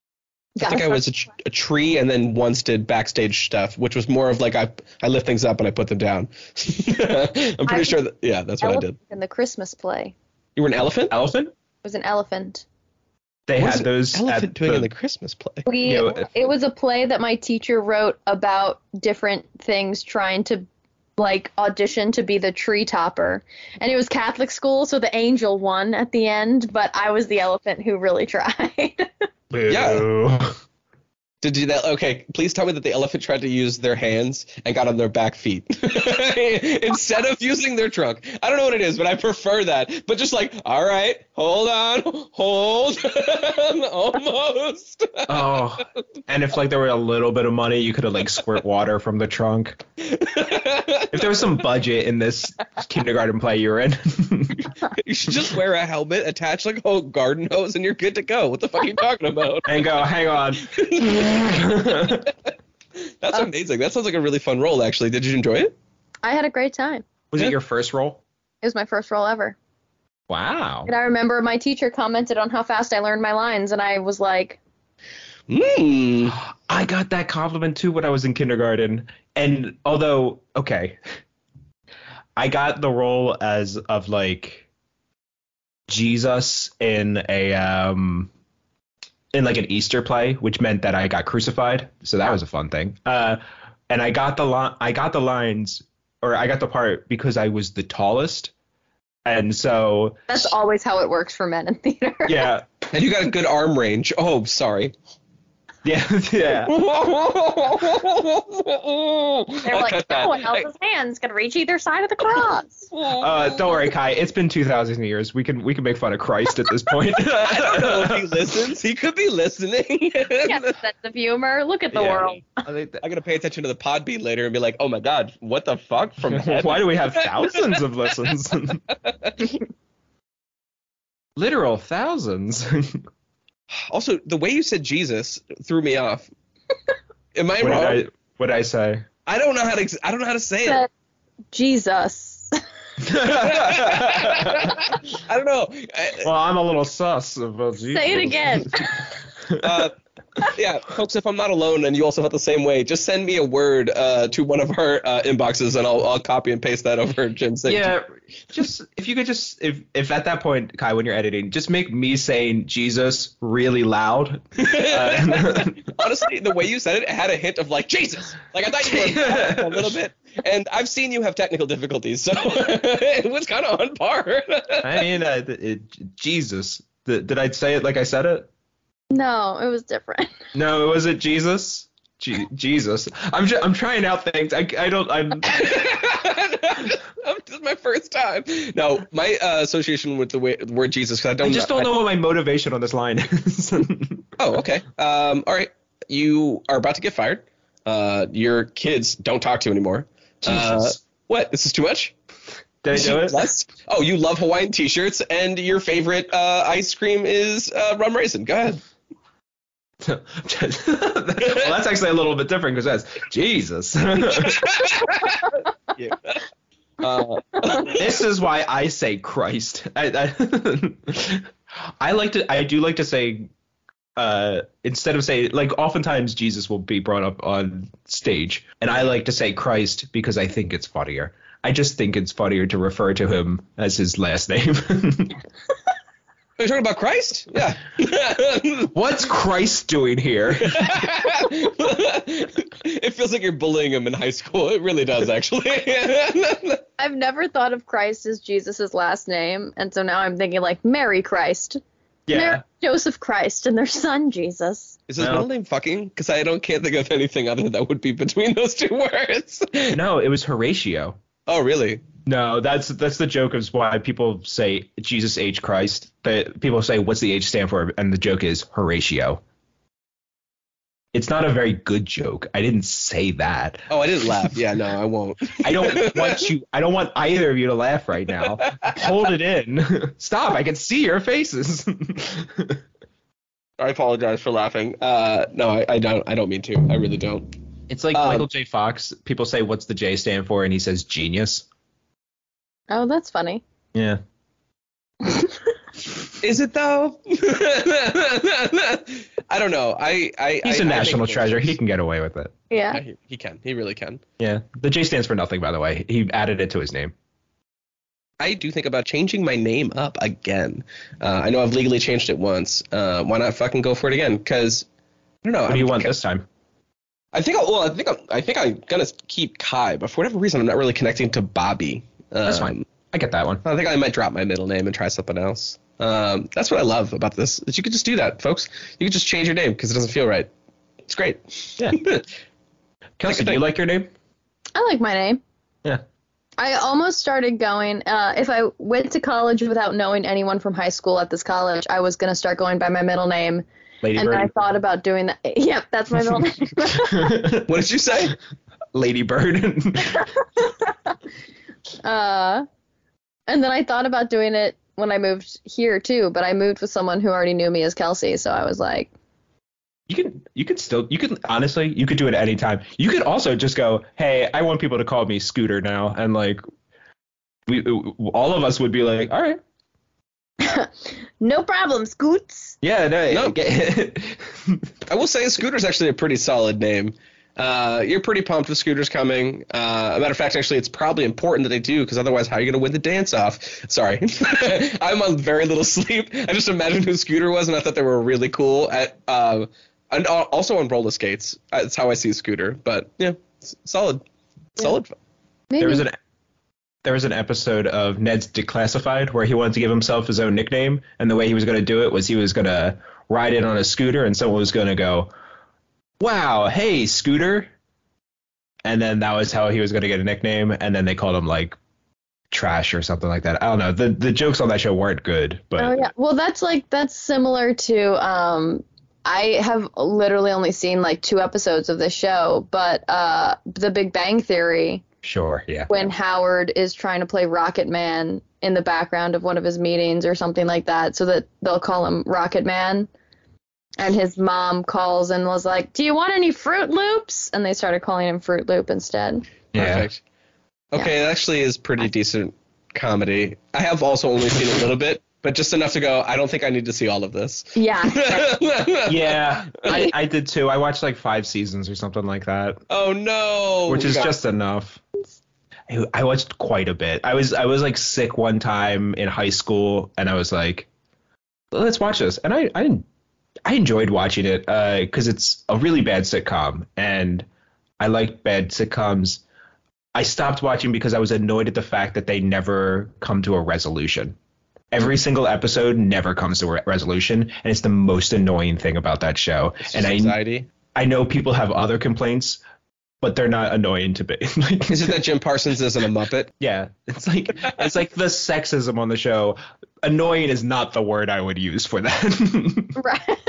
I think I was a, tr- a tree, and then once did backstage stuff, which was more of like I I lift things up and I put them down. I'm pretty I sure that yeah, that's what I did. In the Christmas play. You were an elephant? Elephant? It was an elephant. They What is had those elephant at doing the- in the Christmas play. We, You know, it was a play that my teacher wrote about different things trying to like audition to be the tree topper. And it was Catholic school, so the angel won at the end, but I was the elephant who really tried. Yeah. To do that, okay, please tell me that the elephant tried to use their hands and got on their back feet instead of using their trunk. I don't know what it is, but I prefer that. But just like, all right, hold on, hold on, almost. Oh, and if like there were a little bit of money, you could have like squirt water from the trunk. If there was some budget in this kindergarten play you were in. You should just wear a helmet, attach like a whole garden hose, and you're good to go. What the fuck are you talking about? And go, hang on. That's amazing. That sounds like a really fun role, actually. Did you enjoy it? I had a great time. Was it your first role? It was my first role ever. Wow. And I remember my teacher commented on how fast I learned my lines, and I was like, Mm. I got that compliment too when I was in kindergarten. And although, okay, I got the role as of like Jesus in a um in like an Easter play, which meant that I got crucified. So that was a fun thing. Uh, and I got the li- I got the lines, or I got the part because I was the tallest. And so that's always how it works for men in theater. yeah. And you got a good arm range. Oh, sorry. Yeah, yeah. They're I'll like, cut that. no one else's hands can reach either side of the cross. Uh, don't worry, Kai. It's been two thousand years. We can we can make fun of Christ at this point. I don't know if he listens. He could be listening. He has a sense of humor. Look at the Yeah. world. I think that- I'm gonna pay attention to the pod beat later and be like, oh my god, what the fuck from heaven? Why do we have thousands of listens? Literal thousands. Also, the way you said Jesus threw me off. Am I what wrong? did I, what did I say? I don't know how to. I don't know how to say it. Said, Jesus. I don't know. I- Well, I'm a little sus about Jesus. Say it again. uh, yeah, folks, if I'm not alone and you also felt the same way, just send me a word uh, to one of our uh, inboxes and I'll, I'll copy and paste that over Jim's thing. Yeah, just if you could just if if at that point, Kai, when you're editing, just make me saying Jesus really loud. Uh, Honestly, the way you said it, it had a hint of like Jesus. Like I thought you were a little bit. And I've seen you have technical difficulties, so it was kind of on par. I mean, uh, it, it, Jesus. The, did I say it like I said it? No, it was different. No, was it Jesus? G- Jesus. I'm ju- I'm trying out things. I, I don't. I'm. This is my first time. No, my uh, association with the, way, the word Jesus, because I don't. I just don't know what my motivation on this line is. Oh, okay. Um, all right. You are about to get fired. Uh, your kids don't talk to you anymore. Uh, Jesus. what? This is too much? Did I do it? Less? Oh, you love Hawaiian t-shirts, and your favorite uh, ice cream is uh, rum raisin. Go ahead. Well, that's actually a little bit different because that's Jesus. Yeah. Uh, This is why I say Christ. I, I, I like to. I do like to say uh, instead of saying, like, oftentimes Jesus will be brought up on stage, and I like to say Christ because I think it's funnier. I just think it's funnier to refer to him as his last name. Are you talking about Christ? Yeah. What's Christ doing here? It feels like you're bullying him in high school. It really does, actually. I've never thought of Christ as Jesus' last name, and so now I'm thinking like Mary Christ. Yeah. Mary, Joseph Christ, and their son Jesus. Is his No. middle name fucking? Because I don't can't think of anything other that would be between those two words. No, it was Horatio. Oh, really? No, that's that's the joke of why people say Jesus H Christ. That people say, what's the H stand for? And the joke is Horatio. It's not a very good joke. I didn't say that. Oh, I didn't laugh. Yeah, no, I won't. I don't want you. I don't want either of you to laugh right now. Hold it in. Stop. I can see your faces. I apologize for laughing. Uh, no, I, I don't. I don't mean to. I really don't. It's like Um, Michael J. Fox. People say, what's the J stand for? And he says genius. Oh, that's funny. Yeah. Is it though? I don't know. I, I He's I, a I national think- treasure. He can get away with it. Yeah. Yeah, he, he can. He really can. Yeah. The J stands for nothing, by the way. He added it to his name. I do think about changing my name up again. Uh, I know I've legally changed it once. Uh, why not fucking go for it again? Because I don't know. What do you I'm- want this time? I think. I, well, I think. I'm, I think I'm gonna keep Kai, but for whatever reason, I'm not really connecting to Bobby. Um, That's fine. I get that one. I think I might drop my middle name and try something else. Um, that's what I love about this. Is you could just do that, folks. You could just change your name because it doesn't feel right. It's great. Yeah. Kelsey, do you like your name? I like my name. Yeah. I almost started going, uh, if I went to college without knowing anyone from high school at this college, I was going to start going by my middle name. Lady and then Bird. I thought about doing that. Yep, that's my middle name. What did you say? Lady Bird. uh, and then I thought about doing it when I moved here too, but I moved with someone who already knew me as Kelsey, so I was like, You can you could still you could honestly you could do it anytime. You could also just go, hey, I want people to call me Scooter now, and like we all of us would be like, all right. no problem, Scoots. Yeah, no, No. get- I will say Scooter's actually a pretty solid name. Uh, you're pretty pumped with Scooters coming. Uh, a matter of fact, actually, it's probably important that they do, because otherwise, how are you going to win the dance off? Sorry. I'm on very little sleep. I just imagined who Scooter was, and I thought they were really cool. At uh, and al- also on roller skates. That's how I see Scooter. But yeah, s- solid, solid. Maybe. there was an there was an episode of Ned's Declassified where he wanted to give himself his own nickname, and the way he was going to do it was he was going to ride in on a scooter, and someone was going to go, wow, hey, Scooter. And then that was how he was going to get a nickname. And then they called him like Trash or something like that. I don't know. The the jokes on that show weren't good, but Oh yeah. Well, that's like that's similar to um I have literally only seen like two episodes of this show, but uh The Big Bang Theory, sure, yeah. when Howard is trying to play Rocket Man in the background of one of his meetings or something like that, so that they'll call him Rocket Man. And his mom calls and was like, "Do you want any Fruit Loops?" And they started calling him Fruit Loop instead. Yeah. Perfect. Okay, it actually is pretty decent comedy. I have also only seen a little bit, but just enough to go, I don't think I need to see all of this. Yeah. Yeah, I, I did too. I watched like five seasons or something like that, Oh no. which is God. just enough. I, I watched quite a bit. I was I was like sick one time in high school, and I was like, let's watch this. And I I, I enjoyed watching it because it's a really bad sitcom, and I like bad sitcoms. I stopped watching because I was annoyed at the fact that they never come to a resolution. Every single episode never comes to a resolution, and it's the most annoying thing about that show. It's And just I anxiety. I know people have other complaints, but they're not annoying to me. Like, Is it that Jim Parsons isn't a Muppet? yeah, it's like it's like the sexism on the show. Annoying is not the word I would use for that.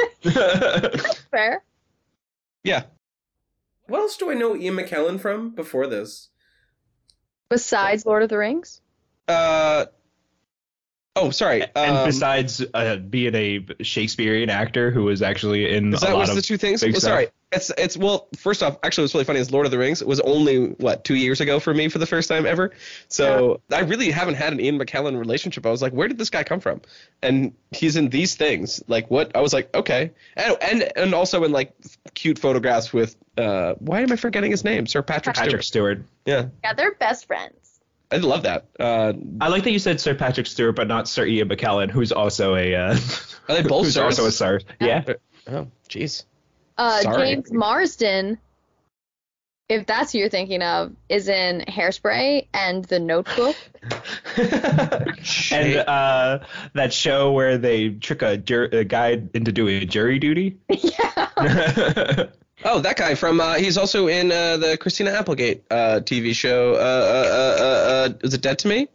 Right. Fair. Yeah. What else do I know Ian McKellen from before this? Besides Lord of the Rings? Uh. Oh, sorry. And um, besides uh, being a Shakespearean actor who was actually in Is a that lot was of the two things? big Well, stuff. sorry. It's it's well, first off, actually what's really funny is Lord of the Rings was only what, two years ago for me for the first time ever. So yeah. I really haven't had an Ian McKellen relationship. I was like, where did this guy come from? And he's in these things. Like what? I was like, okay. And and, and also in like cute photographs with uh why am I forgetting his name? Sir Patrick, Patrick Stewart. Stewart. Yeah. Yeah, they're best friends. I love that. Uh, I like that you said Sir Patrick Stewart, but not Sir Ian McKellen, who's also a uh, are they both who's sirs? also a sir. Yeah. Oh, jeez. Uh, Sorry. James Marsden, if that's who you're thinking of, is in Hairspray and The Notebook. And uh, that show where they trick a, jur- a guy into doing jury duty. Yeah. Oh, that guy from uh, he's also in uh, the Christina Applegate uh, T V show. Uh, uh, uh, uh, is it Dead to Me?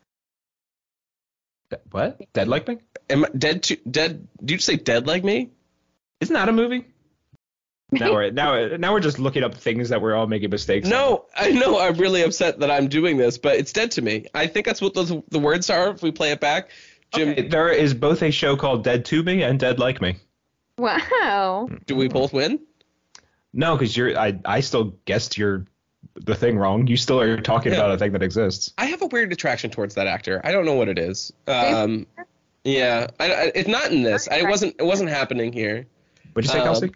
What? Dead Like Me? Am I dead to dead? Did you say Dead Like Me? Isn't that a movie? Now we're now now we're just looking up things that we're all making mistakes. No, I know. I'm really upset that I'm doing this, but it's Dead to Me. I think that's what those the words are. If we play it back, Jim. Okay, there is both a show called Dead to Me and Dead Like Me. Wow. Do we both win? No, because you're. I I still guessed your the thing wrong. You still are talking Yeah. about a thing that exists. I have a weird attraction towards that actor. I don't know what it is. Um, yeah, I, I, it's not in this. I it wasn't. It wasn't happening here. What'd you say, Um, Kelsey?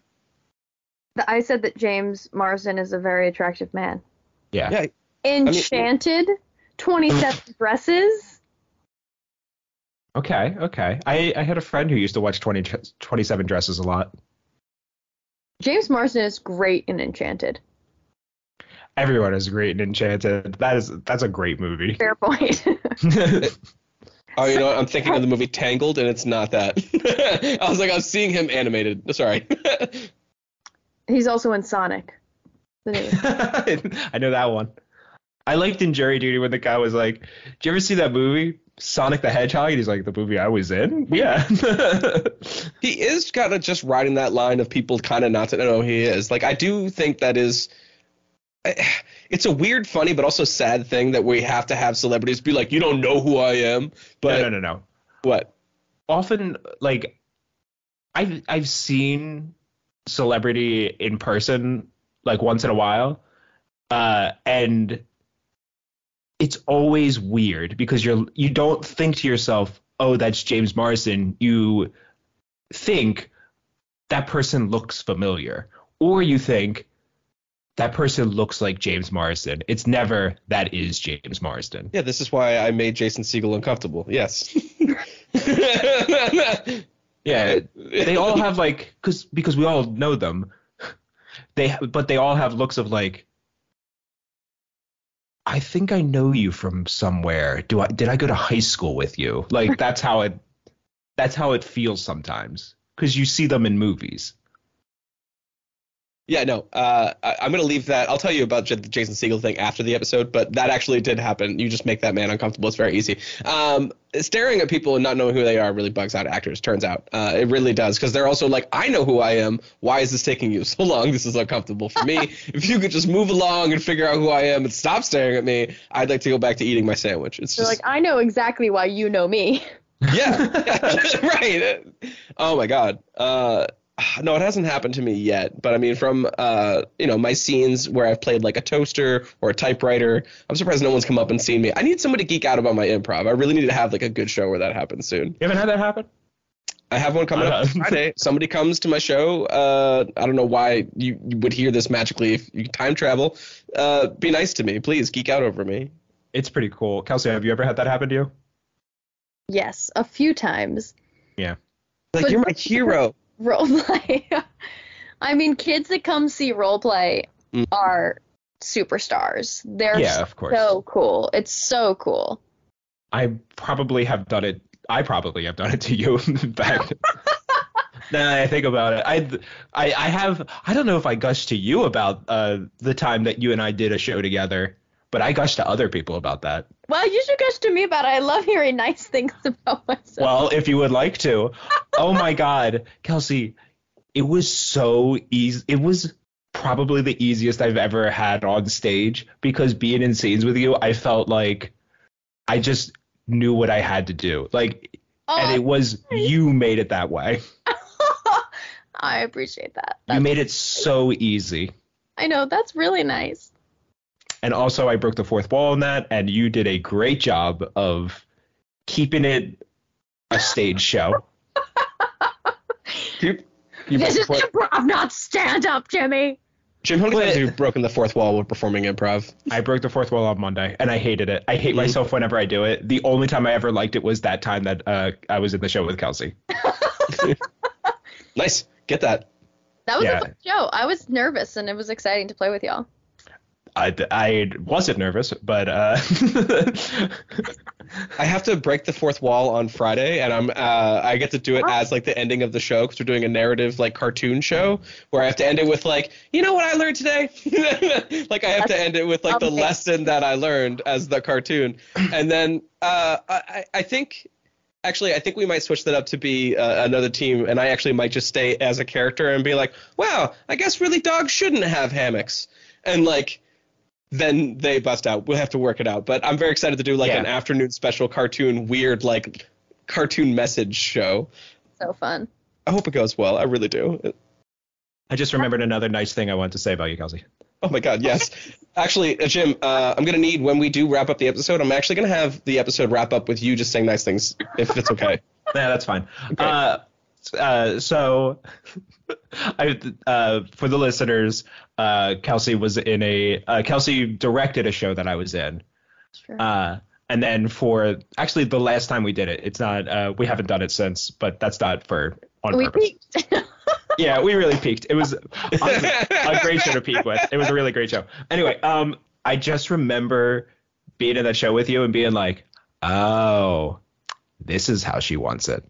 I said that James Marsden is a very attractive man. Yeah. Yeah. Enchanted, twenty-seven Dresses. Okay. Okay. I I had a friend who used to watch twenty, twenty-seven Dresses a lot. James Marsden is great in Enchanted. Everyone is great in Enchanted. That is that's a great movie. Fair point. Oh, you know what? I'm thinking of the movie Tangled, and it's not that. I was like, I was seeing him animated. Sorry. He's also in Sonic. The new- I know that one. I liked in Jury Duty when the guy was like, "Did you ever see that movie Sonic the Hedgehog?" And he's like, "The movie I was in." Yeah. He is kind of just riding that line of people kind of not to know who he is. Like, I do think that is. It's a weird, funny, but also sad thing that we have to have celebrities be like, "You don't know who I am." But no, no, no, no. What? Often, like, I've I've seen celebrity in person like once in a while, uh, and it's always weird because you're you don't think to yourself, "Oh, that's James Marsden." You think that person looks familiar, or you think that person looks like James Marsden. It's never that is James Marsden. Yeah, this is why I made Jason Segel uncomfortable. Yes. Yeah, they all have like because because we all know them. They but they all have looks of like, I think I know you from somewhere. Do I did I go to high school with you? Like that's how it that's how it feels sometimes because you see them in movies. Yeah, no, uh, I, I'm going to leave that. I'll tell you about J- the Jason Segel thing after the episode, but that actually did happen. You just make that man uncomfortable. It's very easy. Um, staring at people and not knowing who they are really bugs out actors, turns out. Uh, it really does, because they're also like, I know who I am. Why is this taking you so long? This is uncomfortable for me. If you could just move along and figure out who I am and stop staring at me, I'd like to go back to eating my sandwich. It's They're just, like, I know exactly why you know me. yeah, yeah, right. Oh, my God. Uh, No, it hasn't happened to me yet, but I mean, from uh, you know, my scenes where I've played like a toaster or a typewriter, I'm surprised no one's come up and seen me. I need somebody to geek out about my improv. I really need to have like a good show where that happens soon. You haven't had that happen? I have one coming up Friday. Somebody comes to my show. Uh, I don't know why you, you would hear this magically if you can time travel. Uh, be nice to me, please. Geek out over me. It's pretty cool. Kelsey, have you ever had that happen to you? Yes, a few times. Yeah. Like, But- you're my hero. Roleplay. I mean, kids that come see roleplay Mm. are superstars. They're Yeah, of course. so cool. It's so cool. I probably have done it. I probably have done it to you. In fact, now that I think about it, I, I, I have. I don't know if I gushed to you about uh, the time that you and I did a show together, but I gushed to other people about that. Well, you should gush to me about it. I love hearing nice things about myself. Well, if you would like to. Oh my God, Kelsey, it was so easy. It was probably the easiest I've ever had on stage because being in scenes with you, I felt like I just knew what I had to do. Like, Oh, and it was, you made it that way. I appreciate that. You made it so easy. I know, that's really nice. And also, I broke the fourth wall in that, and you did a great job of keeping it a stage show. you, you This is broke- improv, not stand-up, Jimmy. Jim, how many times have you broken the fourth wall when performing improv? I broke the fourth wall on Monday, and I hated it. I hate myself whenever I do it. The only time I ever liked it was that time that uh, I was in the show with Kelsey. Nice. Get that. That was Yeah. a fun show. I was nervous, and it was exciting to play with y'all. I, I wasn't nervous, but uh, I have to break the fourth wall on Friday, and I'm uh, I get to do it as like the ending of the show because we're doing a narrative like cartoon show where I have to end it with like, you know what I learned today? Like I have to end it with like the Okay. lesson that I learned as the cartoon, and then uh, I I think. Actually, I think we might switch that up to be uh, another team, and I actually might just stay as a character and be like, wow, I guess really dogs shouldn't have hammocks. And, like, then they bust out. We'll have to work it out. But I'm very excited to do, like, Yeah. an afternoon special cartoon, weird, like, cartoon message show. So fun. I hope it goes well. I really do. I just remembered another nice thing I wanted to say about you, Kelsey. Oh, my God, yes. Actually, uh, Jim, uh, I'm going to need, when we do wrap up the episode, I'm actually going to have the episode wrap up with you just saying nice things, if it's okay. Yeah, that's fine. Uh, uh, so, I, uh, for the listeners, uh, Kelsey was in a uh, Kelsey directed a show that I was in, Sure. uh, and then for actually the last time we did it, it's not uh, we haven't done it since, but that's not for on We purpose. peaked. Yeah, we really peaked. It was honestly, a great show to peak with. It was a really great show. Anyway, um, I just remember being in that show with you and being like, oh, this is how she wants it.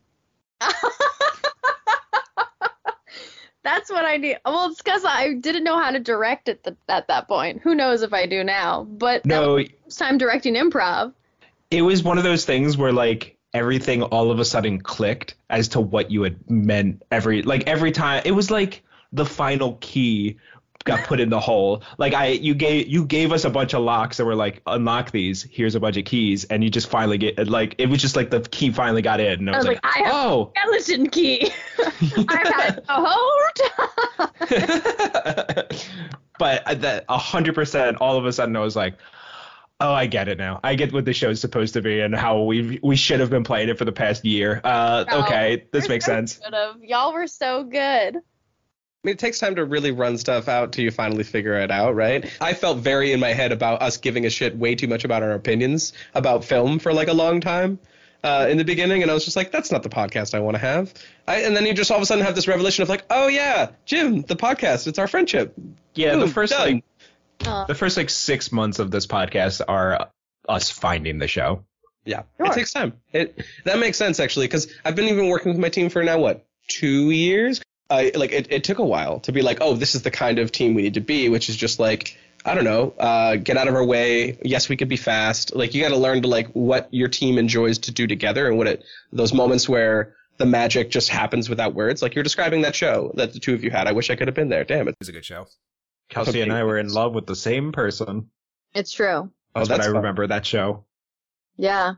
That's what I need. Well, it's because I didn't know how to direct at the, at that point. Who knows if I do now? But that No, was my first time directing improv. it was one of those things where like everything all of a sudden clicked as to what you had meant every like every time. It was like the final key got put in the hole. Like I you gave you gave us a bunch of locks that were like, unlock these, here's a bunch of keys, and you just finally get like it was just like the key finally got in, and I I was, was like, like, I have oh. a skeleton key. I've had the whole time. But that a hundred percent all of a sudden I was like, oh, I get it now. I get what the show's supposed to be and how we we should have been playing it for the past year. Uh, No, okay, this we're makes so sense. good of- Y'all were so good. I mean, it takes time to really run stuff out till you finally figure it out, right? I felt very in my head about us giving a shit way too much about our opinions about film for like a long time uh, in the beginning, and I was just like, that's not the podcast I want to have. I, and then you just all of a sudden have this revelation of like, oh yeah, Jim, the podcast, it's our friendship. Yeah, Boom, the first done. like the first like six months of this podcast are us finding the show. Yeah, it takes time. It that makes sense actually, because I've been even working with my team for now what two years. I like it. It took a while to be like, oh, this is the kind of team we need to be, which is just like, I don't know, uh, get out of our way. Yes, we could be fast. Like you got to learn to like what your team enjoys to do together, and what it those moments where the magic just happens without words. Like you're describing that show that the two of you had. I wish I could have been there. Damn it. It was a good show. Kelsey and I were in love with the same person. It's true. That's, Oh, that's what I fun. remember that show. Yeah.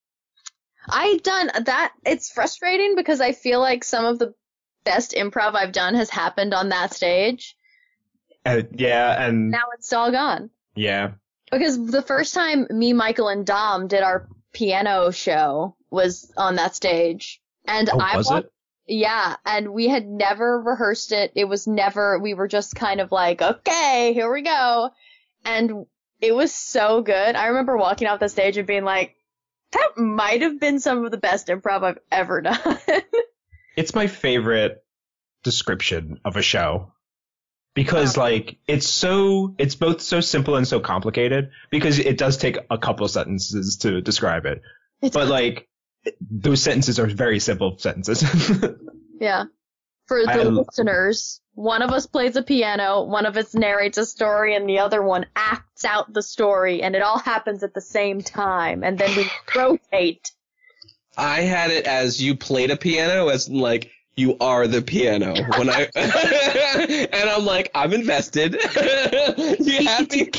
I done that. It's frustrating because I feel like some of the best improv I've done has happened on that stage. Uh, yeah, and Now it's all gone. yeah. Because the first time me, Michael, and Dom did our piano show was on that stage. And Oh, I was walked- it? Yeah, and we had never rehearsed it. It was never, we were just kind of like, okay, here we go. And it was so good. I remember walking off the stage and being like, that might have been some of the best improv I've ever done. It's my favorite description of a show because like it's so it's both so simple and so complicated because it does take a couple of sentences to describe it. It's but like those sentences are very simple sentences. Yeah. For the I- listeners, one of us plays a piano, one of us narrates a story, and the other one acts out the story, and it all happens at the same time, and then we rotate. I had it as you played a piano, as in like you are the piano. When I and I'm like, I'm invested. You happy?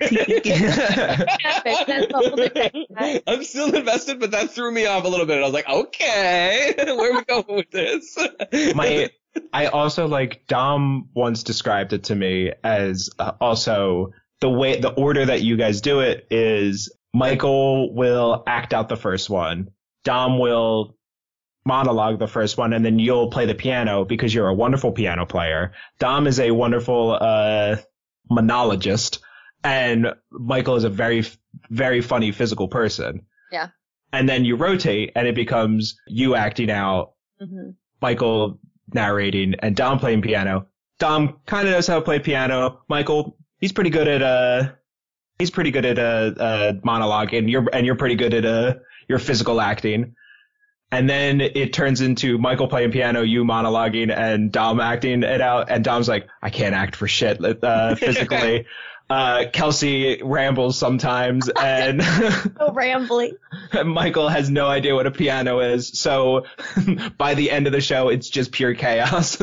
I'm still invested, but that threw me off a little bit. I was like, okay, where are we going with this? My, I also like Dom once described it to me as uh, also the way the order that you guys do it is Michael will act out the first one, Dom will monologue the first one, and then you'll play the piano because you're a wonderful piano player. Dom is a wonderful uh monologist, and Michael is a very very funny physical person. Yeah. And then you rotate and it becomes you acting out, Mm-hmm. Michael narrating, and Dom playing piano. Dom kind of knows how to play piano. Michael, he's pretty good at uh he's pretty good at uh, uh monologue, and you're and you're pretty good at uh your physical acting. And then it turns into Michael playing piano, you monologuing, and Dom acting it out. And Dom's like, I can't act for shit uh, physically. uh, Kelsey rambles sometimes, and So rambly. Michael has no idea what a piano is. So by the end of the show, it's just pure chaos.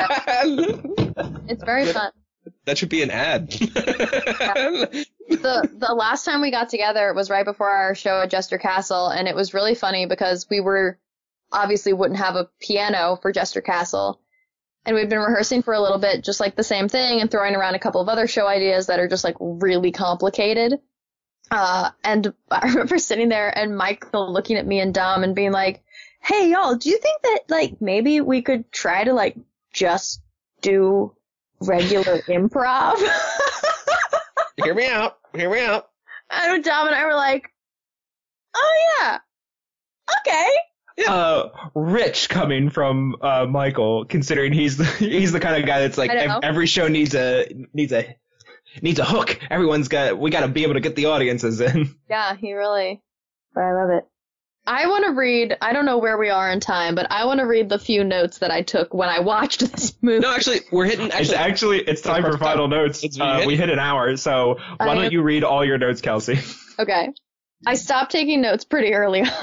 It's very fun. That should be an ad. the the last time we got together was right before our show at Jester Castle, and it was really funny because we were obviously wouldn't have a piano for Jester Castle, and we'd been rehearsing for a little bit, just like the same thing, and throwing around a couple of other show ideas that are just like really complicated. Uh, and I remember sitting there and Michael looking at me and Dom and being like, "Hey y'all, do you think that like maybe we could try to like just do regular improv?" Hear me out. Hear me out. And Dom and I were like, "Oh yeah, okay." Uh, rich coming from uh Michael, considering he's the, he's the kind of guy that's like ev- every show needs a needs a needs a hook. Everyone's got we got to be able to get the audiences in. Yeah, he really. But I love it. I want to read. I don't know where we are in time, but I want to read the few notes that I took when I watched this movie. No, actually, we're hitting. Actually, it's actually it's time for final notes. Uh, we hit an hour, so why I don't am- you read all your notes, Kelsey? Okay. I stopped taking notes pretty early on.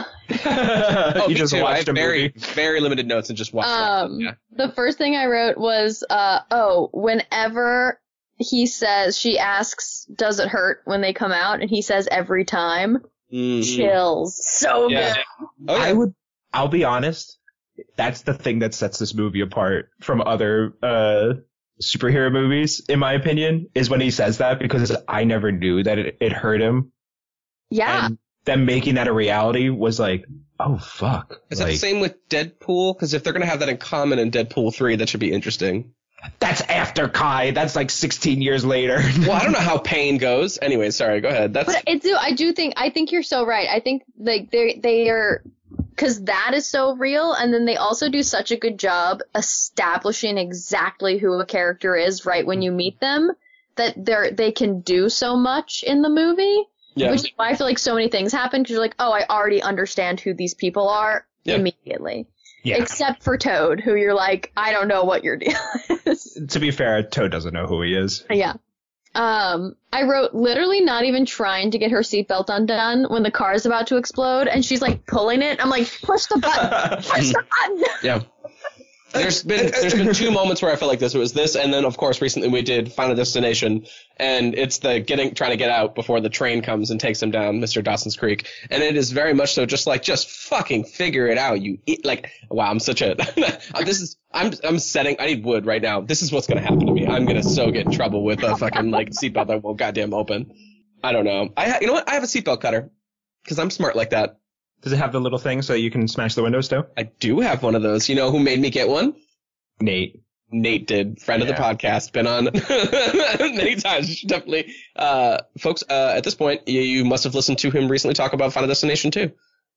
Oh, You me just too. I watched have a very, movie. very limited notes and just watched. Um, Yeah. The first thing I wrote was, uh, oh, whenever he says, she asks, does it hurt when they come out? And he says every time. Mhm. Chills. So Yeah. good. Oh, yeah. I would. I'll be honest. That's the thing that sets this movie apart from other uh, superhero movies, in my opinion, is when he says that, because I never knew that it, it hurt him. Yeah. And them making that a reality was like, oh fuck. Is that Like, the same with Deadpool? Because if they're gonna have that in common in Deadpool three, that should be interesting. That's after Kai. That's like sixteen years later. Well, I don't know how pain goes. Anyway, sorry. Go ahead. That's But I do, I do think, I think you're so right. I think like they they are, because that is so real, and then they also do such a good job establishing exactly who a character is right when you meet them, that they're they can do so much in the movie. Yeah. Which is why I feel like so many things happen, because you're like, oh, I already understand who these people are Yeah. immediately. Yeah. Except for Toad, who you're like, I don't know what your deal is. To be fair, Toad doesn't know who he is. Yeah. Um, I wrote literally not even trying to get her seatbelt undone when the car is about to explode, and she's like pulling it. I'm like, push the button, push the button. Yeah. There's been there's been two moments where I felt like this. It was this, and then of course recently we did Final Destination, and it's the getting trying to get out before the train comes and takes him down Mister Dawson's Creek, and it is very much so just like just fucking figure it out. You eat, like wow, I'm such a this is I'm I'm setting I need wood right now. This is what's gonna happen to me. I'm gonna so get in trouble with a fucking like seatbelt that won't goddamn open. I don't know. I ha- you know what? I have a seatbelt cutter because I'm smart like that. Does it have the little thing so you can smash the windows too? I do have one of those. You know who made me get one? Nate. Nate did. Friend Yeah. of the podcast. Been on many times. You should definitely. Uh, folks, uh, at this point, you, you must have listened to him recently talk about Final Destination too.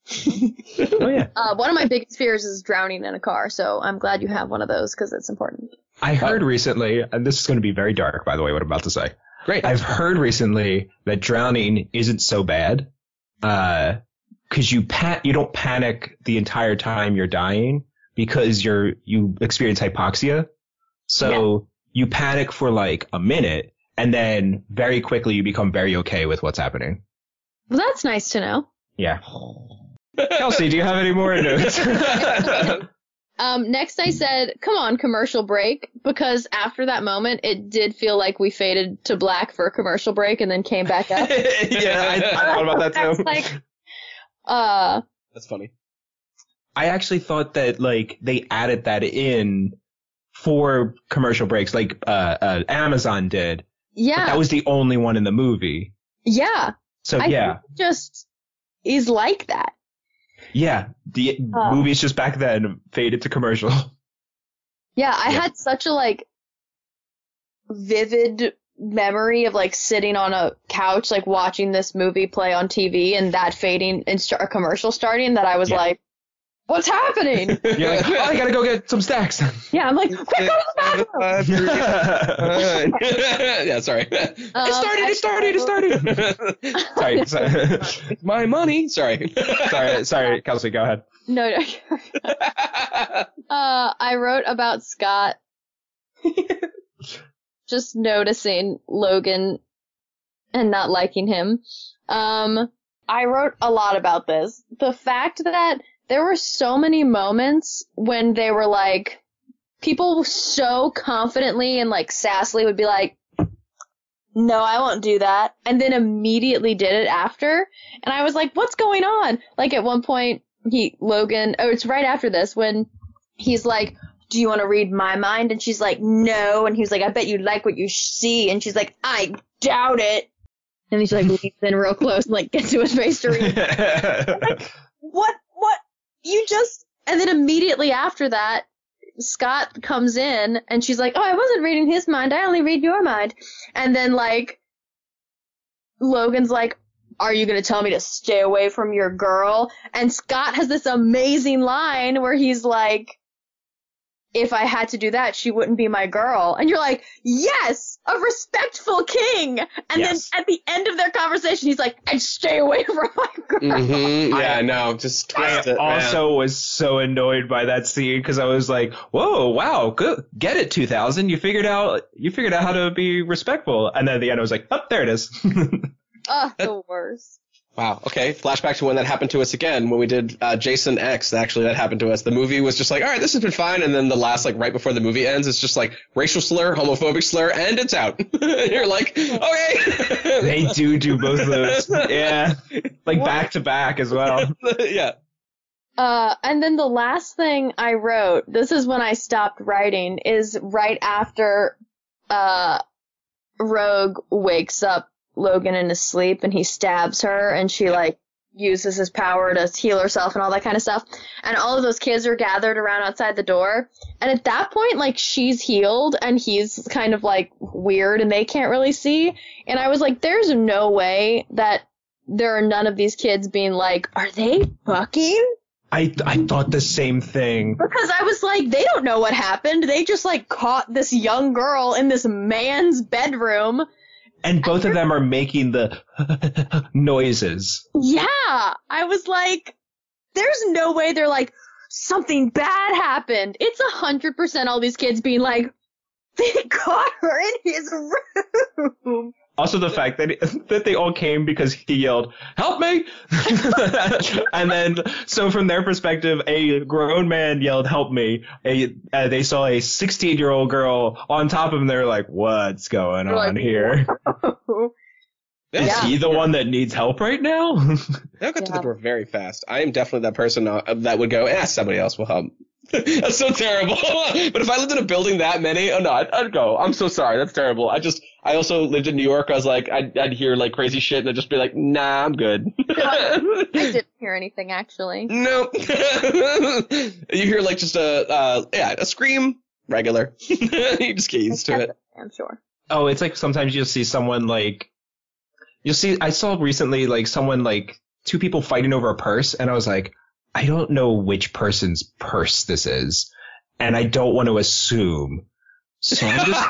Oh, yeah. Uh, one of my biggest fears is drowning in a car, so I'm glad you have one of those because it's important. I heard recently, and this is going to be very dark, by the way, what I'm about to say. Great. I've heard recently that drowning isn't so bad. Uh, Because you pa- you don't panic the entire time you're dying because you're you experience hypoxia. So you panic for like a minute, and then very quickly you become very okay with what's happening. Well, that's nice to know. Yeah. Kelsey, do you have any more notes? Um, next I said, come on, commercial break, because after that moment, it did feel like we faded to black for a commercial break and then came back up. Yeah, I, I thought about that too. Like, uh, That's funny. I actually thought that like they added that in for commercial breaks, like uh, uh Amazon did. Yeah. But that was the only one in the movie. Yeah. So I yeah. think it just is like that. Yeah, the Uh. movies just back then faded to commercial. Yeah, I Yeah. had such a like vivid memory of like sitting on a couch, like watching this movie play on T V and that fading and start a commercial starting that I was Yeah. like, what's happening? You're like, oh, I gotta go get some snacks. Yeah, I'm like, quick, go to the bathroom. Yeah, sorry. Um, it started, it started, it started. sorry, sorry, It's my money. Sorry. sorry, sorry, Kelsey, go ahead. No, no. uh, I wrote about Scott just noticing Logan and not liking him. Um, I wrote a lot about this. The fact that there were so many moments when they were like, people so confidently and like sassily would be like, no, I won't do that. And then immediately did it after. And I was like, what's going on? Like at one point, he, Logan, oh, it's right after this when he's like, do you want to read my mind? And she's like, no. And he's like, I bet you like what you see. And she's like, I doubt it. And he's like, leans in real close and like gets to his face to read. Like, what, what? You just, and then immediately after that, Scott comes in and she's like, oh, I wasn't reading his mind. I only read your mind. And then like, Logan's like, are you going to tell me to stay away from your girl? And Scott has this amazing line where he's like, if I had to do that, she wouldn't be my girl. And you're like, yes, a respectful king. And Yes. then at the end of their conversation, he's like, I'd stay away from my girl. Mm-hmm. Yeah, no, just twist I it. man. also was so annoyed by that scene because I was like, "Whoa, wow, good, get it, two thousand. You figured out, you figured out how to be respectful." And then at the end, I was like, "Oh, there it is." Ugh, the worst. Wow. Okay. Flashback to when that happened to us again when we did uh, Jason X. Actually, that happened to us. The movie was just like, all right, this has been fine, and then the last, like, right before the movie ends, it's just like racial slur, homophobic slur, and it's out. You're like, okay. They do do both of those, yeah, like What? back to back as well. Yeah. Uh, and then the last thing I wrote, this is when I stopped writing, is right after, uh, Rogue wakes up Logan in his sleep and he stabs her and she like uses his power to heal herself and all that kind of stuff. And all of those kids are gathered around outside the door. And at that point, like, she's healed and he's kind of like weird and they can't really see. And I was like, there's no way that there are none of these kids being like, are they fucking? I I thought the same thing. Because I was like, they don't know what happened. They just like caught this young girl in this man's bedroom. And both of them are making the noises. Yeah. I was like, there's no way they're like, something bad happened. It's a hundred percent all these kids being like, they caught her in his room. Also, the fact that that they all came because he yelled, "Help me!" And then, so from their perspective, a grown man yelled, "Help me!" A uh, they saw a sixteen-year-old girl on top of him. They're like, "What's going They're on like, here? Is Yeah. he the one that needs help right now?" They'll get to Yeah. the door very fast. I am definitely that person uh, that would go, eh, somebody else will help. That's so terrible. But if I lived in a building that many, oh no, I'd, I'd go. I'm so sorry. That's terrible. I just, I also lived in New York. I was like, I'd, I'd hear like crazy shit and I'd just be like, nah, I'm good. I didn't hear anything, actually. No. You hear like just a, uh, yeah, a scream, regular. You just get used to it. I'm sure. Oh, it's like sometimes you'll see someone like, you'll see, I saw recently like someone like two people fighting over a purse, and I was like, I don't know which person's purse this is, and I don't want to assume. So I'm just,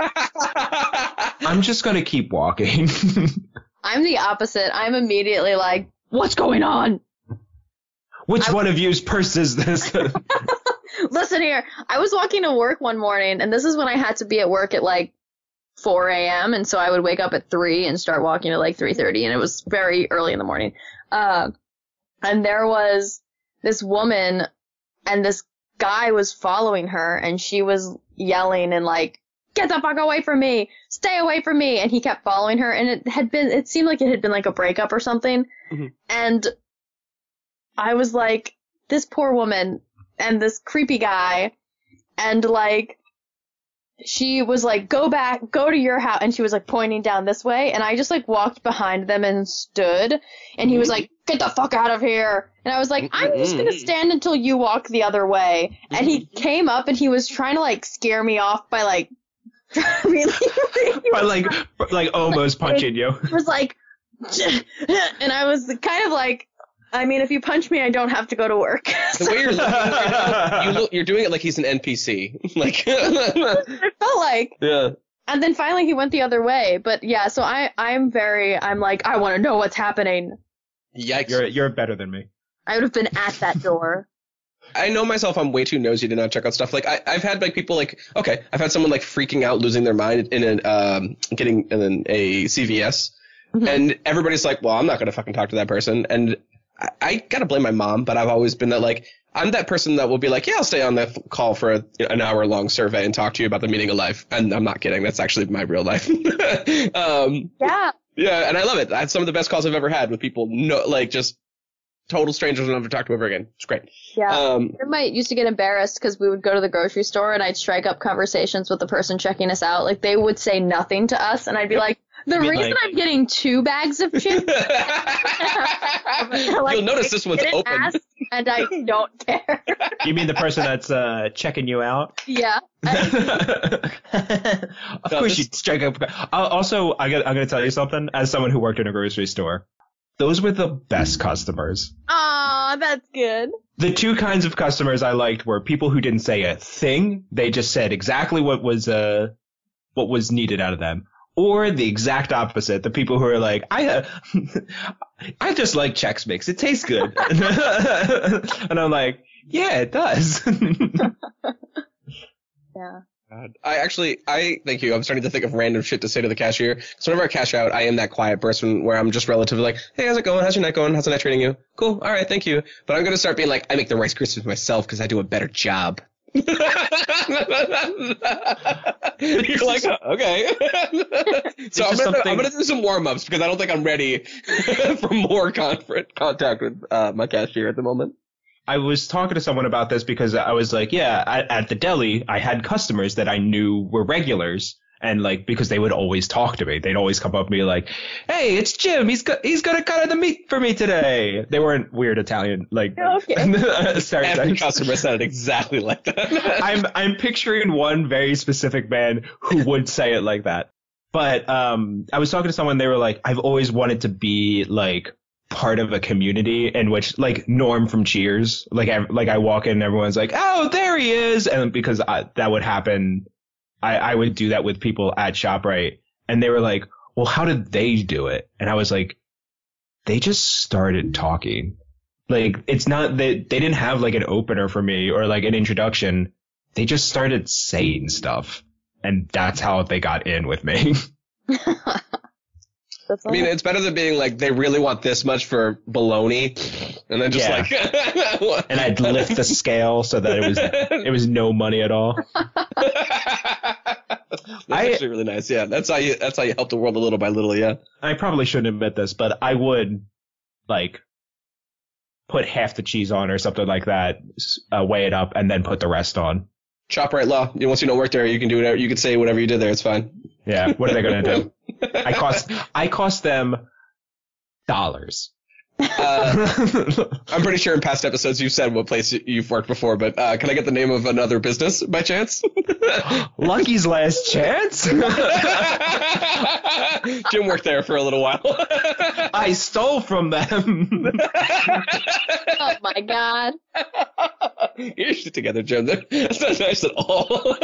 I'm just gonna keep walking. I'm the opposite. I'm immediately like, what's going on? Which I- one of you's purse is this? Listen here. I was walking to work one morning, and this is when I had to be at work at like four a.m., and so I would wake up at three and start walking at like three thirty, and it was very early in the morning. Uh, and there was this woman and this guy was following her, and she was yelling and like, get the fuck away from me, stay away from me, and he kept following her, and it had been, it seemed like it had been like a breakup or something, mm-hmm. and I was like, this poor woman, and this creepy guy, and like, she was like, go back, go to your house, and she was like pointing down this way, and I just like walked behind them and stood, and he was like, get the fuck out of here, and I was like, I'm just gonna stand until you walk the other way, and he came up and he was trying to like scare me off by like, really, by like, like almost punching you. He was like, and I was kind of like, I mean, if you punch me, I don't have to go to work. The way you're looking right now, you look, you're doing it like he's an N P C. Like, it felt like. Yeah. And then finally he went the other way. But yeah, so I, I'm very, I'm like, I want to know what's happening. Yikes. You're, you're better than me. I would have been at that door. I know myself, I'm way too nosy to not check out stuff. Like, I, I've had, like, people, like, okay, I've had someone, like, freaking out, losing their mind in an, um, getting in a C V S. Mm-hmm. And everybody's like, well, I'm not going to fucking talk to that person. And I, I gotta blame my mom, but I've always been that, like, I'm that person that will be like, yeah, I'll stay on the call for a, you know, an hour long survey and talk to you about the meaning of life. And I'm not kidding. That's actually my real life. um, yeah. Yeah. And I love it. That's some of the best calls I've ever had with people, no, like, just total strangers I've never talked to ever again. It's great. Yeah. Um, I might used to get embarrassed because we would go to the grocery store and I'd strike up conversations with the person checking us out. Like, they would say nothing to us, and I'd be like, the Be reason like- I'm getting two bags of chips, like, You'll notice this one's didn't open. ask, and I don't care. You mean the person that's uh, checking you out? Yeah. Of course you'd strike up. I'll- Also, I got, I'm going to tell you something. As someone who worked in a grocery store, those were the best customers. Aw, that's good. The two kinds of customers I liked were people who didn't say a thing. They just said exactly what was uh what was needed out of them. Or the exact opposite, the people who are like, I uh, I just like Chex Mix. It tastes good. And I'm like, yeah, it does. Yeah. God. I actually, I, thank you. I'm starting to think of random shit to say to the cashier. So whenever I cash out, I am that quiet person where I'm just relatively like, hey, how's it going? How's your night going? How's the night treating you? Cool. All right. Thank you. But I'm going to start being like, I make the Rice Krispies myself because I do a better job. You're like, okay. So I'm gonna, I'm gonna do some warm-ups because I don't think I'm ready for more con- contact with uh, my cashier at the moment. I was talking to someone about this because I was like, yeah, at, at the deli, I had customers that I knew were regulars. And like, because they would always talk to me. They'd always come up to me like, hey, it's Jim. He's go- he's going to cut the meat for me today. They weren't weird Italian, like, okay. Every customer sounded exactly like that. I'm, I'm picturing one very specific man who would say it like that. But um, I was talking to someone, they were like, I've always wanted to be like part of a community in which, like, Norm from Cheers, like, I, like I walk in and everyone's like, oh, there he is. And because I, that would happen, I, I would do that with people at ShopRite, and they were like, well, how did they do it? And I was like, they just started talking. Like, it's not that they didn't have like an opener for me or like an introduction. They just started saying stuff, and that's how they got in with me. I mean, it's better than being like, they really want this much for bologna, and then just Yeah. like, And I'd lift the scale so that it was it was no money at all. That's actually really nice. Yeah, that's how you that's how you help the world a little by little. Yeah. I probably shouldn't admit this, but I would like put half the cheese on or something like that, uh, weigh it up, and then put the rest on. ShopRite law. You once you don't work there, you can do whatever. You can say whatever you did there. It's fine. Yeah. What are they gonna do? I cost I cost them dollars. Uh, I'm pretty sure in past episodes you've said what place you've worked before, but uh, can I get the name of another business by chance? Lucky's Last Chance? Jim worked there for a little while. I stole from them. Oh my god. Get your shit together, Jim. That's not nice at all.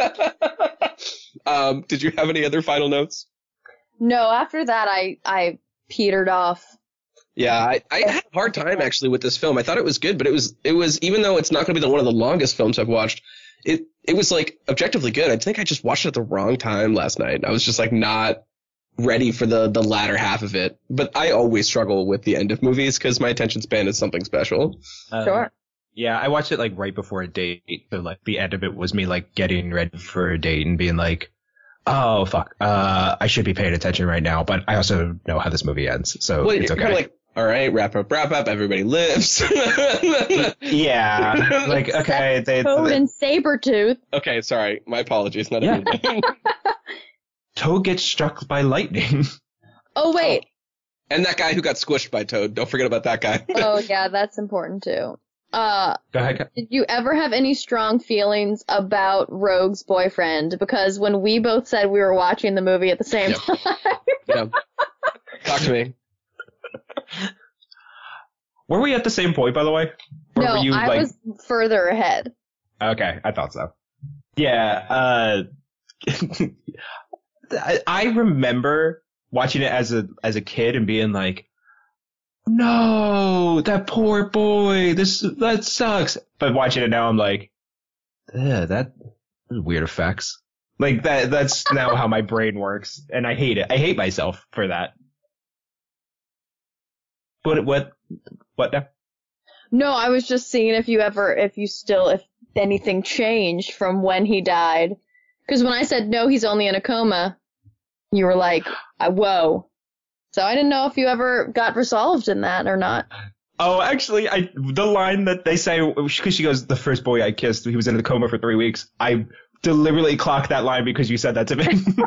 um, did you have any other final notes? No, after that I I petered off. Yeah, I, I had a hard time actually with this film. I thought it was good, but it was it was even though it's not going to be the, one of the longest films I've watched, it it was like objectively good. I think I just watched it at the wrong time last night. I was just like not ready for the the latter half of it. But I always struggle with the end of movies because my attention span is something special. Um, Sure. Yeah, I watched it like right before a date. So like the end of it was me like getting ready for a date and being like, oh fuck, uh, I should be paying attention right now, but I also know how this movie ends, so well, it's you're okay. kind of like, all right, wrap up, wrap up, everybody lives. Yeah, like okay, they. Toad they and Sabretooth. Okay, sorry, my apologies. Not Yeah. everybody. Toad gets struck by lightning. Oh wait. And that guy who got squished by Toad. Don't forget about that guy. Oh yeah, that's important too. Uh, Go ahead. did you ever have any strong feelings about Rogue's boyfriend? Because when we both said we were watching the movie at the same Yep. time. Yeah. Talk to me. Were we at the same point, by the way? Or No, were you, I like... was further ahead. Okay, I thought so. Yeah, uh, I, I remember watching it as a as a kid and being like, no, that poor boy, this that sucks. But watching it now, I'm like, yeah, that weird effects. Like that. That's now how my brain works, and I hate it. I hate myself for that. What? What? What now? No, I was just seeing if you ever, if you still, if anything changed from when he died. Because when I said no, he's only in a coma, you were like, uh, whoa. So I didn't know if you ever got resolved in that or not. Oh, actually, I the line that they say, because she goes, the first boy I kissed, he was in a coma for three weeks. I deliberately clocked that line because you said that to me.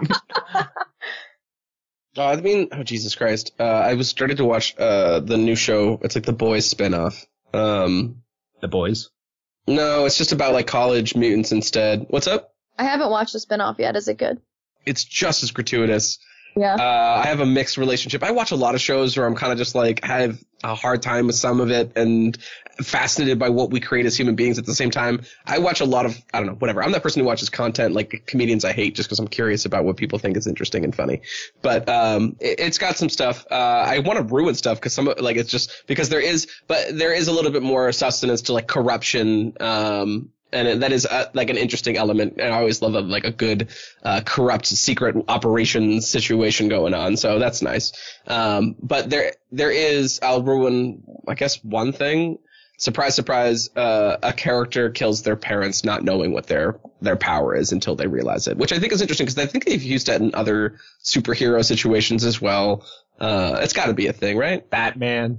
Oh, I mean, oh Jesus Christ! Uh, I was started to watch uh, the new show. It's like the Boys spinoff. Um, the Boys? No, it's just about like college mutants instead. What's up? I haven't watched the spinoff yet. Is it good? It's just as gratuitous. Yeah. Uh, I have a mixed relationship. I watch a lot of shows where I'm kind of just like have a hard time with some of it and fascinated by what we create as human beings at the same time. I watch a lot of, I don't know, whatever. I'm that person who watches content like comedians I hate just because I'm curious about what people think is interesting and funny. But um, it, it's got some stuff. Uh, I want to ruin stuff because some like it's just because there is, but there is a little bit more sustenance to like corruption. Um, And it, that is uh, like an interesting element. And I always love a, like a good uh, corrupt secret operations situation going on. So that's nice. Um, but there there is, I'll ruin, I guess, one thing. Surprise, surprise, uh, a character kills their parents not knowing what their their power is until they realize it, which I think is interesting because I think they've used that in other superhero situations as well. Uh, it's got to be a thing, right? Batman.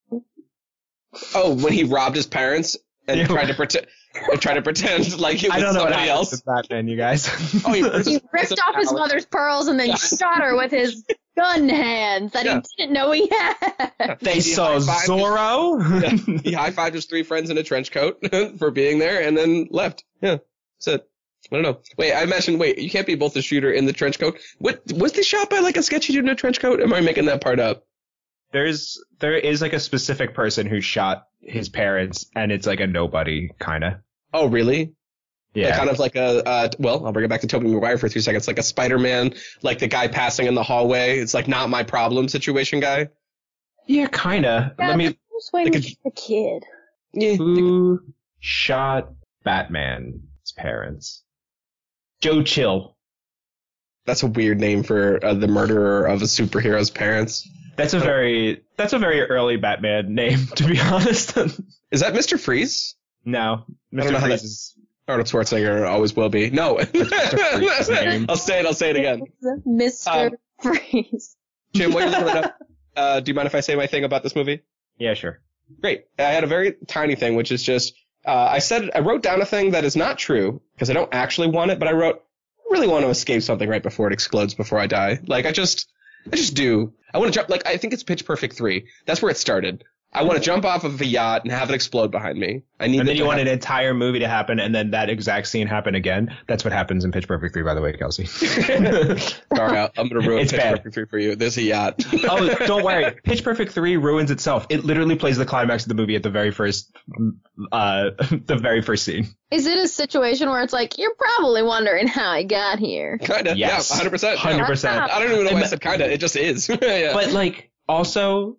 Oh, when he robbed his parents and Yeah. tried to pretend. Or try to pretend like it was I don't know what somebody happens else. with Batman, you guys. Oh, he, He ripped off his mother's pearls and then shot her with his gun hands that Yeah. he didn't know he had. They He saw high-fived Zorro. his- yeah, he high fived his three friends in a trench coat for being there, and then left. Yeah, that's it. I don't know. Wait, I imagine. Wait, you can't be both the shooter in the trench coat. What was they shot by? Like a sketchy dude in a trench coat? Am I making that part up? There's there is like a specific person who shot his parents, and it's like a nobody kind of. Oh, really? Yeah. Like kind of like a, uh, well, I'll bring it back to Tobey Maguire for three seconds. Like a Spider-Man, like the guy passing in the hallway. It's like not my problem situation guy. Yeah, kind of. Yeah, Let me. Bruce Wayne like was just a kid. Yeah. Who shot Batman's parents? Joe Chill. That's a weird name for uh, the murderer of a superhero's parents. That's a very that's a very early Batman name, to be honest. Is that Mister Freeze? No, I don't Mister know how Freeze that- is. Arnold Schwarzenegger always will be. No. Freeze's name. I'll say it. I'll say it again. Mister Um, Freeze. Jim, what are you looking it up? Uh, do you mind if I say my thing about this movie? Yeah, sure. Great. I had a very tiny thing, which is just uh, I said I wrote down a thing that is not true because I don't actually want it, but I wrote I really want to escape something right before it explodes before I die. Like I just I just do. I want to jump. Like I think it's Pitch Perfect three. That's where it started. I want to jump off of a yacht and have it expled behind me. I need. And that then to you want happen. an entire movie to happen, and then that exact scene happen again. That's what happens in Pitch Perfect three, by the way, Kelsey. Sorry, I'll- I'm gonna ruin It's Pitch bad. Perfect three for you. There's a yacht. Oh, don't worry. Pitch Perfect three ruins itself. It literally plays the climax of the movie at the very first, uh, the very first scene. Is it a situation where it's like, you're probably wondering how I got here? Kinda. Yes. Yeah. one hundred percent. one hundred percent. I don't even know why I And- said kinda. It just is. Yeah. But like, also,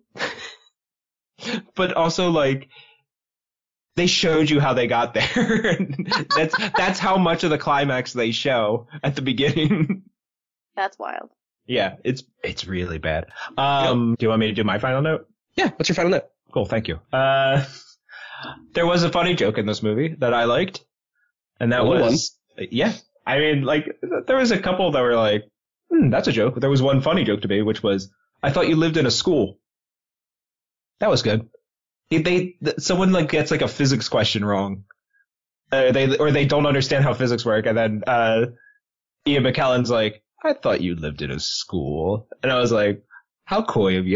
but also like, they showed you how they got there. that's that's how much of the climax they show at the beginning. That's wild. Yeah, it's it's really bad. Um, do you want me to do my final note? Yeah. What's your final note? Cool, thank you. Uh, There was a funny joke in this movie that I liked, and that Only was one. Yeah. I mean, like there was a couple that were like, hmm, "That's a joke." There was one funny joke to me, which was, "I thought you lived in a school." That was good. They, they someone like gets like a physics question wrong, uh, they or they don't understand how physics work, and then uh, Ian McKellen's like, "I thought you lived in a school," and I was like, "How coy of you."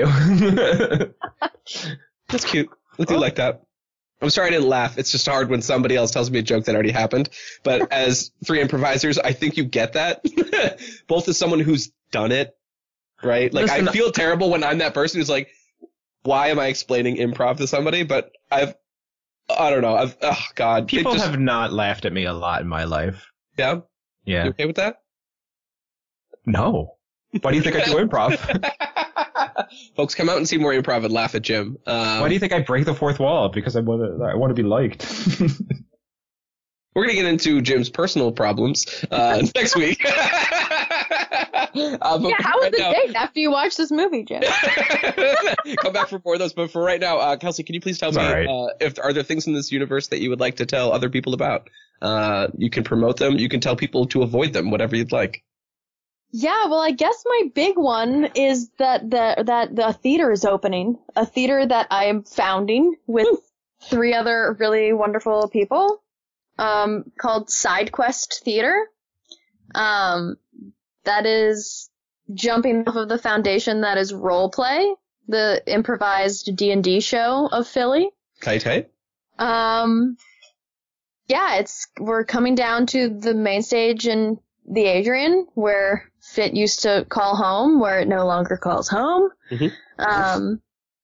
That's cute. I do like that. I'm sorry I didn't laugh. It's just hard when somebody else tells me a joke that already happened. But as three improvisers, I think you get that. Both as someone who's done it, right? Like, Listen, I feel terrible when I'm that person who's like, why am I explaining improv to somebody? But I've, I don't know. I've, oh, God. People just, have not laughed at me a lot in my life. Yeah? Yeah. You okay with that? No. Why do you think I do improv? Folks, come out and see more improv and laugh at Jim. Um, Why do you think I break the fourth wall? Because I want to. I want to be liked. We're gonna get into Jim's personal problems uh, next week. uh, Yeah, how was right the now, date after you watched this movie, Jim? come back for more of those. But for right now, uh, Kelsey, can you please tell It's me all right. uh, if are there things in this universe that you would like to tell other people about? Uh, you can promote them. You can tell people to avoid them. Whatever you'd like. Yeah, well, I guess my big one is that the that the theater is opening. A theater that I am founding with three other really wonderful people, um, called SideQuest Theater. Um, that is jumping off of the foundation that is Roleplay, the improvised D and D show of Philly. Tight, tight. Um, yeah, it's we're coming down to the main stage in the Adrian, where Fit used to call home, where it no longer calls home. Mm-hmm. Um,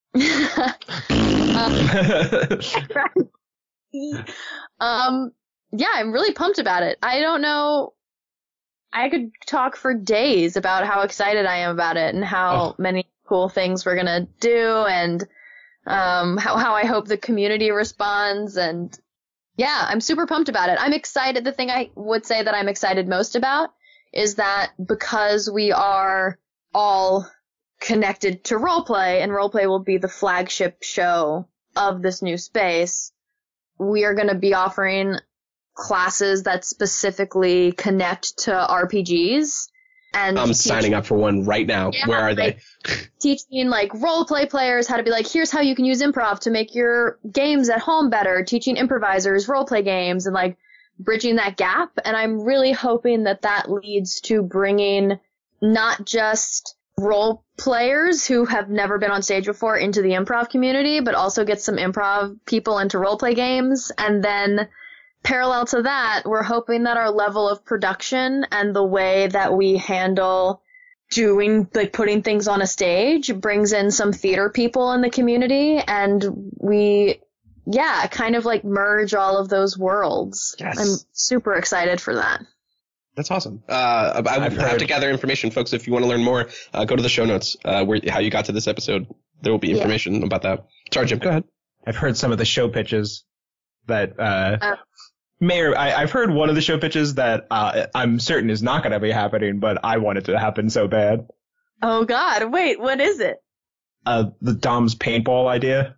um, um, yeah, I'm really pumped about it. I don't know. I could talk for days about how excited I am about it and how Oh. many cool things we're gonna do, and um, how how I hope the community responds. And yeah, I'm super pumped about it. I'm excited. The thing I would say that I'm excited most about is that because we are all connected to Roleplay, and Roleplay will be the flagship show of this new space, we are going to be offering classes that specifically connect to R P Gs. And I'm teach- signing up for one right now. Yeah, Where are like, they? Teaching like roleplay players how to be like, here's how you can use improv to make your games at home better. Teaching improvisers roleplay games and like bridging that gap. And I'm really hoping that that leads to bringing not just role players who have never been on stage before into the improv community, but also get some improv people into roleplay games. And then parallel to that, we're hoping that our level of production and the way that we handle doing, like putting things on a stage brings in some theater people in the community, and we, yeah, kind of like merge all of those worlds. Yes. I'm super excited for that. That's awesome. Uh, I would I've have heard- to gather information, folks. If you want to learn more, uh, go to the show notes, uh, where how you got to this episode. There will be Yeah. information about that. Sorry, Jim. Go ahead. I've heard some of the show pitches that uh, Uh. may or I, I've heard one of the show pitches that uh, I'm certain is not going to be happening, but I want it to happen so bad. Oh God, wait, what is it? Uh, the Dom's paintball idea.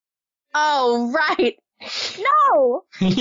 Oh, right. No!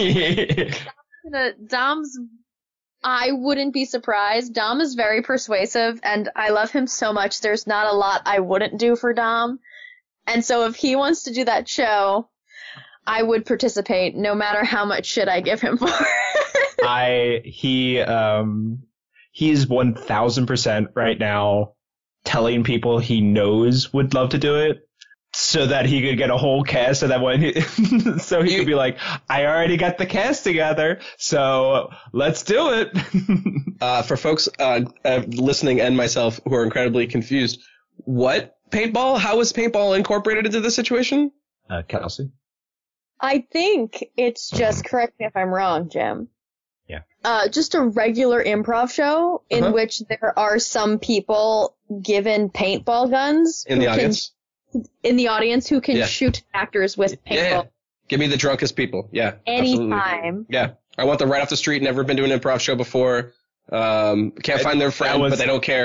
Gonna- Dom's, I wouldn't be surprised. Dom is very persuasive, and I love him so much. There's not a lot I wouldn't do for Dom. And so if he wants to do that show, I would participate no matter how much shit I give him for it. I he um he's one thousand percent right now telling people he knows would love to do it so that he could get a whole cast, so that when he, so he could be like, I already got the cast together, so let's do it. Uh, for folks uh, uh, listening and myself who are incredibly confused, what paintball? How is paintball incorporated into this situation? Uh, Kelsey. I think it's just, correct me if I'm wrong, Jim. Yeah. Uh, just a regular improv show in Uh-huh. which there are some people given paintball guns In the who can- audience? in the audience who can Yeah. shoot actors with paintball Yeah, yeah. Give me the drunkest people. Yeah. absolutely. anytime. Yeah. I want them right off the street, never been to an improv show before. Um, can't find their friend, was- but they don't care.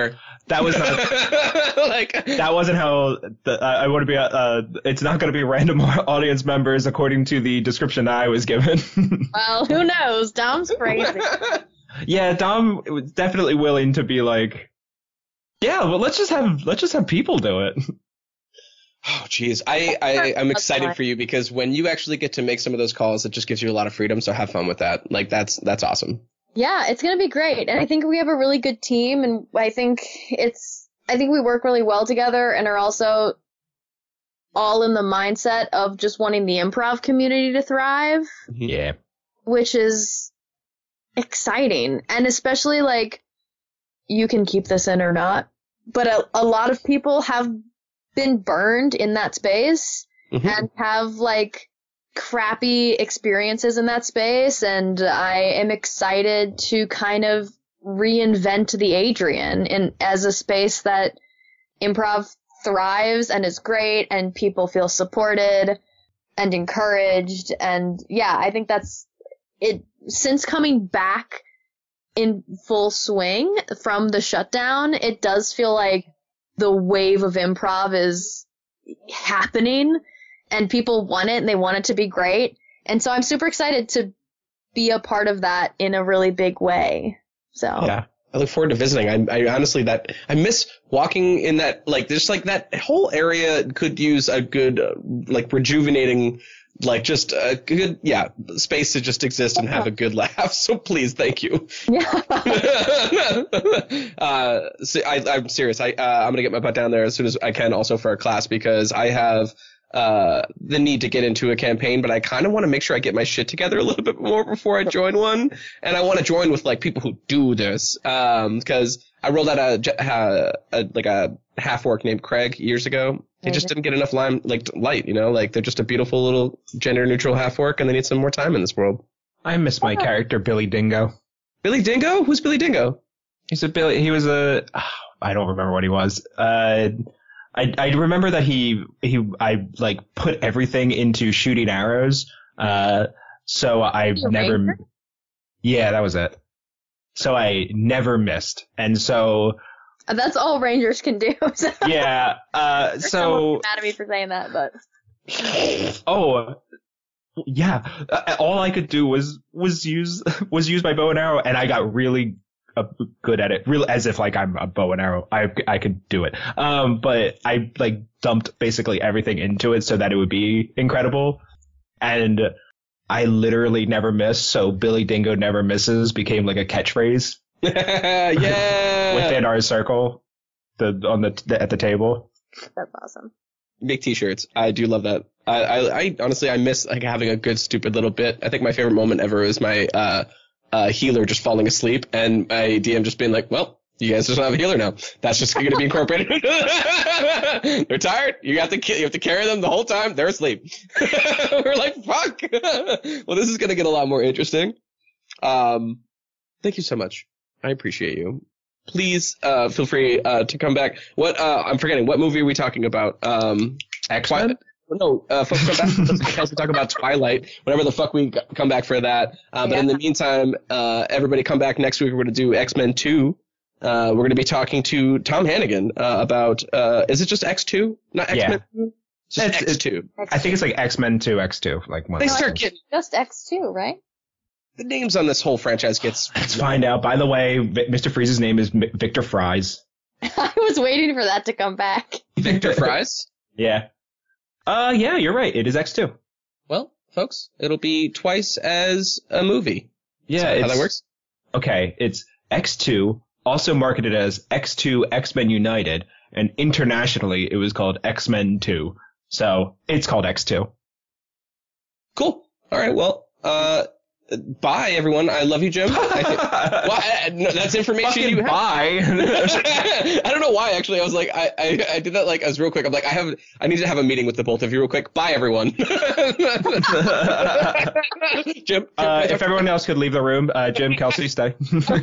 That was not like that wasn't how the, uh, I want to be. Uh, it's not going to be random audience members according to the description I was given. Well, who knows? Dom's crazy. Yeah, Dom was definitely willing to be like, yeah, well, let's just have let's just have people do it. Oh, geez. I, I, I'm excited for you because when you actually get to make some of those calls, it just gives you a lot of freedom. So have fun with that. Like, that's that's awesome. Yeah, it's going to be great. And I think we have a really good team. And I think it's, I think we work really well together and are also all in the mindset of just wanting the improv community to thrive. Yeah. Which is exciting. And especially, like, you can keep this in or not, but a, a lot of people have been burned in that space mm-hmm. and have like crappy experiences in that space, and I am excited to kind of reinvent the Adrian in as a space that improv thrives and is great and people feel supported and encouraged. And yeah, I think that's it. Since coming back in full swing from the shutdown, it does feel like the wave of improv is happening and people want it and they want it to be great. And so I'm super excited to be a part of that in a really big way. So yeah, I look forward to visiting. I, I honestly that I miss walking in that, like, just like that whole area could use a good, uh, like rejuvenating, like just a good, yeah, space to just exist and have a good laugh. So please, thank you. Yeah. uh, so I, I'm serious. I, uh, I'm going to get my butt down there as soon as I can also for a class because I have uh, the need to get into a campaign, but I kind of want to make sure I get my shit together a little bit more before I join one. And I want to join with like people who do this. Um, because I rolled out a, a, a like a half orc named Craig years ago. He just didn't get enough lime, like light, you know, like they're just a beautiful little gender neutral half orc and they need some more time in this world. I miss my character, Billy Dingo. Billy Dingo? Who's Billy Dingo? He's a Billy. He was a, oh, I don't remember what he was. Uh, I, I remember that he, he, I like put everything into shooting arrows. Uh, so I never, ranger? yeah, that was it. So I never missed. And so, that's all Rangers can do. So. Yeah. Uh, so. Mad at me for saying that, but. Oh, yeah. Uh, all I could do was was use was use my bow and arrow, and I got really uh, good at it. Real as if like I'm a bow and arrow. I I could do it. Um, but I like dumped basically everything into it so that it would be incredible, and I literally never missed. So Billy Dingo never misses became like a catchphrase. Yeah. Within our circle, the on the, the at the table. That's awesome. Big t-shirts. I do love that. I, I, I honestly I miss like having a good stupid little bit. I think my favorite moment ever is my uh, uh, healer just falling asleep and my D M just being like, "Well, you guys just don't have a healer now. That's just going to be incorporated." They're tired. You have to you have to carry them the whole time. They're asleep. We're like, "Fuck." Well, this is going to get a lot more interesting. Um, thank you so much. I appreciate you. Please uh, feel free uh, to come back. What uh, I'm forgetting. What movie are we talking about? Um, X-Men? Twi- no, uh, folks, come back to the we talk about Twilight. Whenever the fuck we come back for that. Uh, but yeah. In the meantime, uh, everybody come back next week. We're going to do X-Men two. Uh, we're going to be talking to Tom Hannigan uh, about. Uh, is it just X two? Not X-Men yeah. two? Just it's, X two. I think it's like X-Men two, X two. Like one. They start getting just X two, right? The names on this whole franchise gets. Let's find out. By the way, Mister Freeze's name is Victor Fries. I was waiting for that to come back. Victor Fries? Yeah. Uh, yeah, you're right. It is X two. Well, folks, it'll be twice as a movie. Yeah, so how that works? Okay, it's X two, also marketed as X two X-Men United, and internationally it was called X-Men two. So it's called X two. Cool. All right. Well, uh. Bye, everyone. I love you, Jim. I think, well, I, no, that's information Fucking you have. Bye. I don't know why, actually. I was like, I, I, I did that like as real quick. I'm like, I have, I need to have a meeting with the both of you real quick. Bye, everyone. Jim. Uh, if everyone else could leave the room, uh, Jim, Kelsey, stay.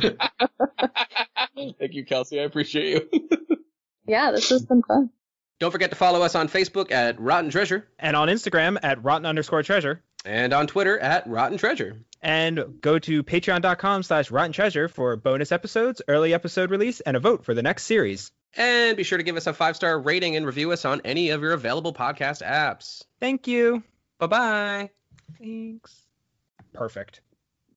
Thank you, Kelsey. I appreciate you. Yeah, this has been fun. Don't forget to follow us on Facebook at Rotten Treasure. And on Instagram at Rotten underscore Treasure. And on Twitter at Rotten Treasure. And go to patreon.com slash rotten treasure for bonus episodes, early episode release, and a vote for the next series. And be sure to give us a five-star rating and review us on any of your available podcast apps. Thank you. Bye-bye. Thanks. Perfect.